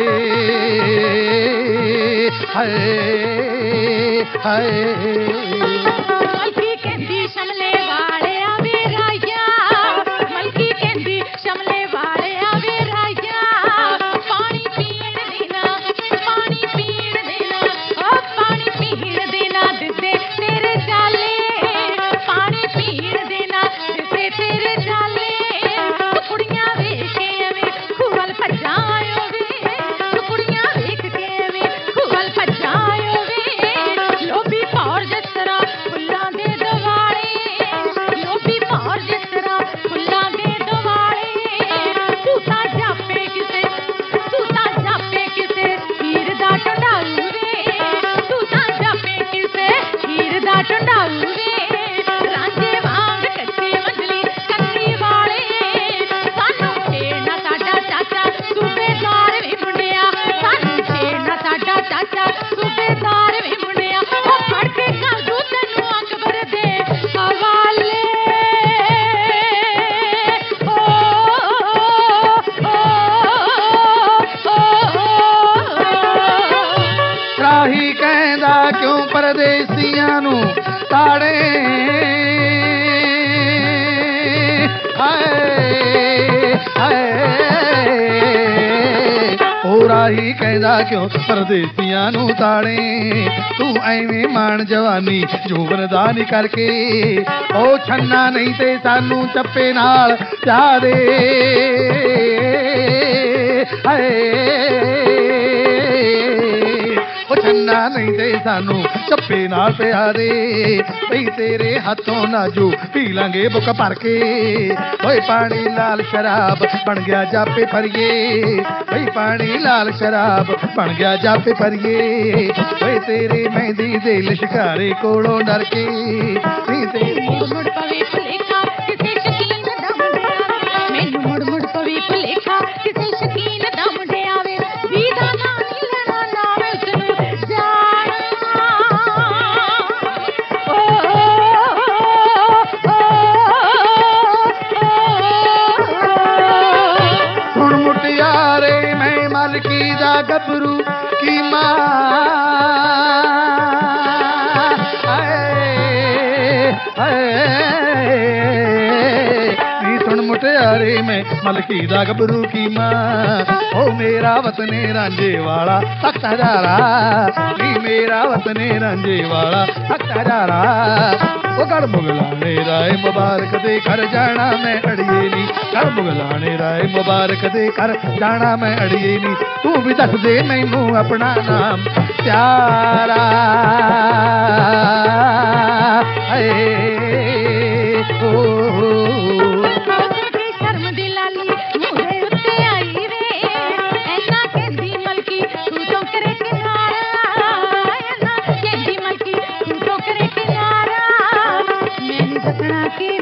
ਹਾਏ ਹਾਏ। ਮਲਕੀ ਕਹਿੰਦੀ ਸ਼ਮਲੇ ਵਾਲਿਆ ਵੇ ਰਾਇਆ, ਮਲਕੀ ਕਹਿੰਦੀ ਸ਼ਮਲੇ ਵਾਲਿਆ ਵੇ ਰਾਇਆ। ਪਾਣੀ ਪੀਣ ਦੇਣਾ, ਪਾਣੀ ਪੀਣ ਦੇਣਾ, ਓ ਪਾਣੀ ਪੀਣ ਦੇਣਾ ਦਿਸੇ ਤੇਰੇ ਜਾਲੇ, ਪਾਣੀ ਪੀਣ ਦੇਣਾ ਦਿਸੇ ਤੇਰੇ ਜਾਲੇ। ਕੁੜੀਆਂ ਵੇਖ ਕੇ ਐਵੇਂ ਖੂਵਲ ਭੱਜਾਂ ਆਇਓ ਵੇ, ਕੁੜੀਆਂ ਵੇਖ ਕੇ ਐਵੇਂ ਖੂਵਲ ਭੱਜਾਂ ਆਇਓ ਵੇ। ਲੋਭੀ ਭੌਰ ਜਿਸ ਤਰ੍ਹਾਂ ਫੁੱਲਾਂ ਦੇ ਦਿਵਾਲੇ, ਲੋਭੀ ਭੌਰ ਜਿਸ ਤਰ੍ਹਾਂ ਫੁੱਲਾਂ ਦੇ ਦਿਵਾਲੇ। ਤੂੰ ਤਾਂ ਜਾਪੇ ਕਿਸੇ, ਤੂੰ ਤਾਂ ਜਾਪੇ ਕਿਸੇ ਹੀਰ ਦਾ ਢੰਡਾਊ ਵੇ, ਤੂੰ ਤਾਂ ਜਾਪੇ ਕਿਸੇ ਹੀਰ ਦਾ ਢੰਡਾਊ ਵੇ। ਰਾਂਝੇ ਵਾਂਗ ਕੱਚੀ ਮੰਡਲੀ ਕੰਨੀ ਵਾਲੇ, ਸਾਨੂੰ ਛੇੜਨਾ ਸਾਡਾ ਚਾਚਾ ਸੂਬੇਦਾਰ ਵੇ ਮੁੰਡਿਆ, ਸਾਨੂੰ ਛੇੜਨਾ ਸਾਡਾ ਚਾਚਾ ਸੂਬੇਦਾਰ ਵੇ ਮੁੰਡਿਆ। ਉਹ ਫੜ ਕੇ ਕਰ ਦੂ ਤੈਨੂੰ ਅਕਬਰ ਦੇ ਹਵਾਲੇ। ਓ ਰਾਹੀ ਕਹਿੰਦਾ ਕਿਉਂ ਪਰਦੇਸੀਆਂ ਨੂੰ ਤਾੜੇ, ਹਾਏ ਹਾਏ। ਉਹ ਰਾਹੀ ਕਹਿੰਦਾ ਕਿਉਂ ਪਰਦੇਸੀਆਂ ਨੂੰ ਤਾੜੇ, ਤੂੰ ਐਵੇਂ ਮਾਣ ਜਵਾਨੀ ਜੋਬਨ ਦਾ ਨੀ ਕਰਕੇ। ਉਹ ਛੰਨਾ ਨਹੀਂ ਤੇ ਸਾਨੂੰ ਚੱਪੇ ਨਾਲ ਪਿਆ ਦੇ, ਹਾਏ ਉਹ ਛੰਨਾ ਨਹੀਂ ਤੇ ਸਾਨੂੰ ਚੱਪੇ ਨਾਲ ਪਿਆ ਦੇ। ਬਈ ਤੇਰੇ ਹੱਥੋਂ ਨਾਜੂ ਪੀ ਲਾਂਗੇ ਬੁੱਕ ਭਰ ਕੇ, ਓਏ ਪਾਣੀ ਲਾਲ ਸ਼ਰਾਬ ਬਣ ਗਿਆ ਜਾਪੇ ਭਰੀਏ, ਬਈ ਪਾਣੀ ਲਾਲ ਸ਼ਰਾਬ ਬਣ ਗਿਆ ਜਾਪੇ ਭਰੀਏ। ਓਏ ਤੇਰੇ ਮਹਿੰਦੀ ਦੇ ਲਿਸ਼ਕਾਰੇ ਕੋਲੋਂ ਡਰ ਕੇ ਨੀ ਤੇਰੀ ਮੁੜ ਮੁੜ ਪਵੇ ਭੁਲੇਖਾ ਕਿਸੇ ਸ਼ਕੀਨ ਦਾ ਮੁੰਡਿਆ, ਮੈਨੂੰ ਮੁੜ ਮੁੜ ਪਵੇ ਭੁਲੇਖਾ ਕਿਸੇ ਸ਼ਕੀਨ ਦਾ ਮੁੰਡਿਆ ਵੇ। ਵੀ ਦਾ ਨਾਂ ਨੀ ਲੈਣਾ ਨਾ ਵੇ ਉਸਨੂੰ ਜਾਣਾ। ਹੁਣ ਮੁਟਿਆਰੇ ਮੈਂ ਮਲਕੀ ਦਾ ਗੱਭਰੂ ਕੀ ਮਾਂ, ਹਾਏ ਹਾਏ। ਨੀ ਸੁਣ ਮੁਟਿਆਰੇ ਮੈਂ ਮਲਕੀ ਦਾ ਗੱਭਰੂ ਕੀ ਮਾਂ। ਉਹ ਮੇਰਾ ਵਤਨੇ ਰਾਂਝੇ ਵਾਲਾ ਤਖਤ ਹਜ਼ਾਰਾ, ਨੀ ਮੇਰਾ ਵਤਨੇ ਰਾਂਝੇ ਵਾਲਾ ਤਖਤ ਹਜ਼ਾਰਾ। ਉਹ ਗੜ ਮੁਗਲਾਣੇ ਰਾਏ ਮੁਬਾਰਕ ਦੇ ਘਰ ਜਾਣਾ ਮੈਂ ਅੜੀਏ ਨੀ, ਗੜ ਮੁਗਲਾਣੇ ਰਾਏ ਮੁਬਾਰਕ ਦੇ ਘਰ ਜਾਣਾ ਮੈਂ ਅੜੀਏ ਨੀ। ਤੂੰ ਵੀ ਦੱਸ ਦੇ ਮੈਨੂੰ ਆਪਣਾ ਨਾਮ ਪਿਆਰਾ, ਹਾਏ ਓ ਸ਼ਰਮ ਦੀ ਲਾਲੀ ਮੂਹਰੇ ਉੱਤੇ ਆਈ ਵੇ, ਐਨਾ ਕਹਿੰਦੀ ਮਲਕੀ ਤੂੰ ਤੋਂ ਕਰੇ ਕਿਨਾਰਾ, ਐਨਾ ਕਹਿੰਦੀ ਮਲਕੀ ਤੂੰ ਤੋਂ ਕਰੇ ਕਿਨਾਰਾ। ਮੈਨੂੰ ਦੱਸਣਾ ਕਿ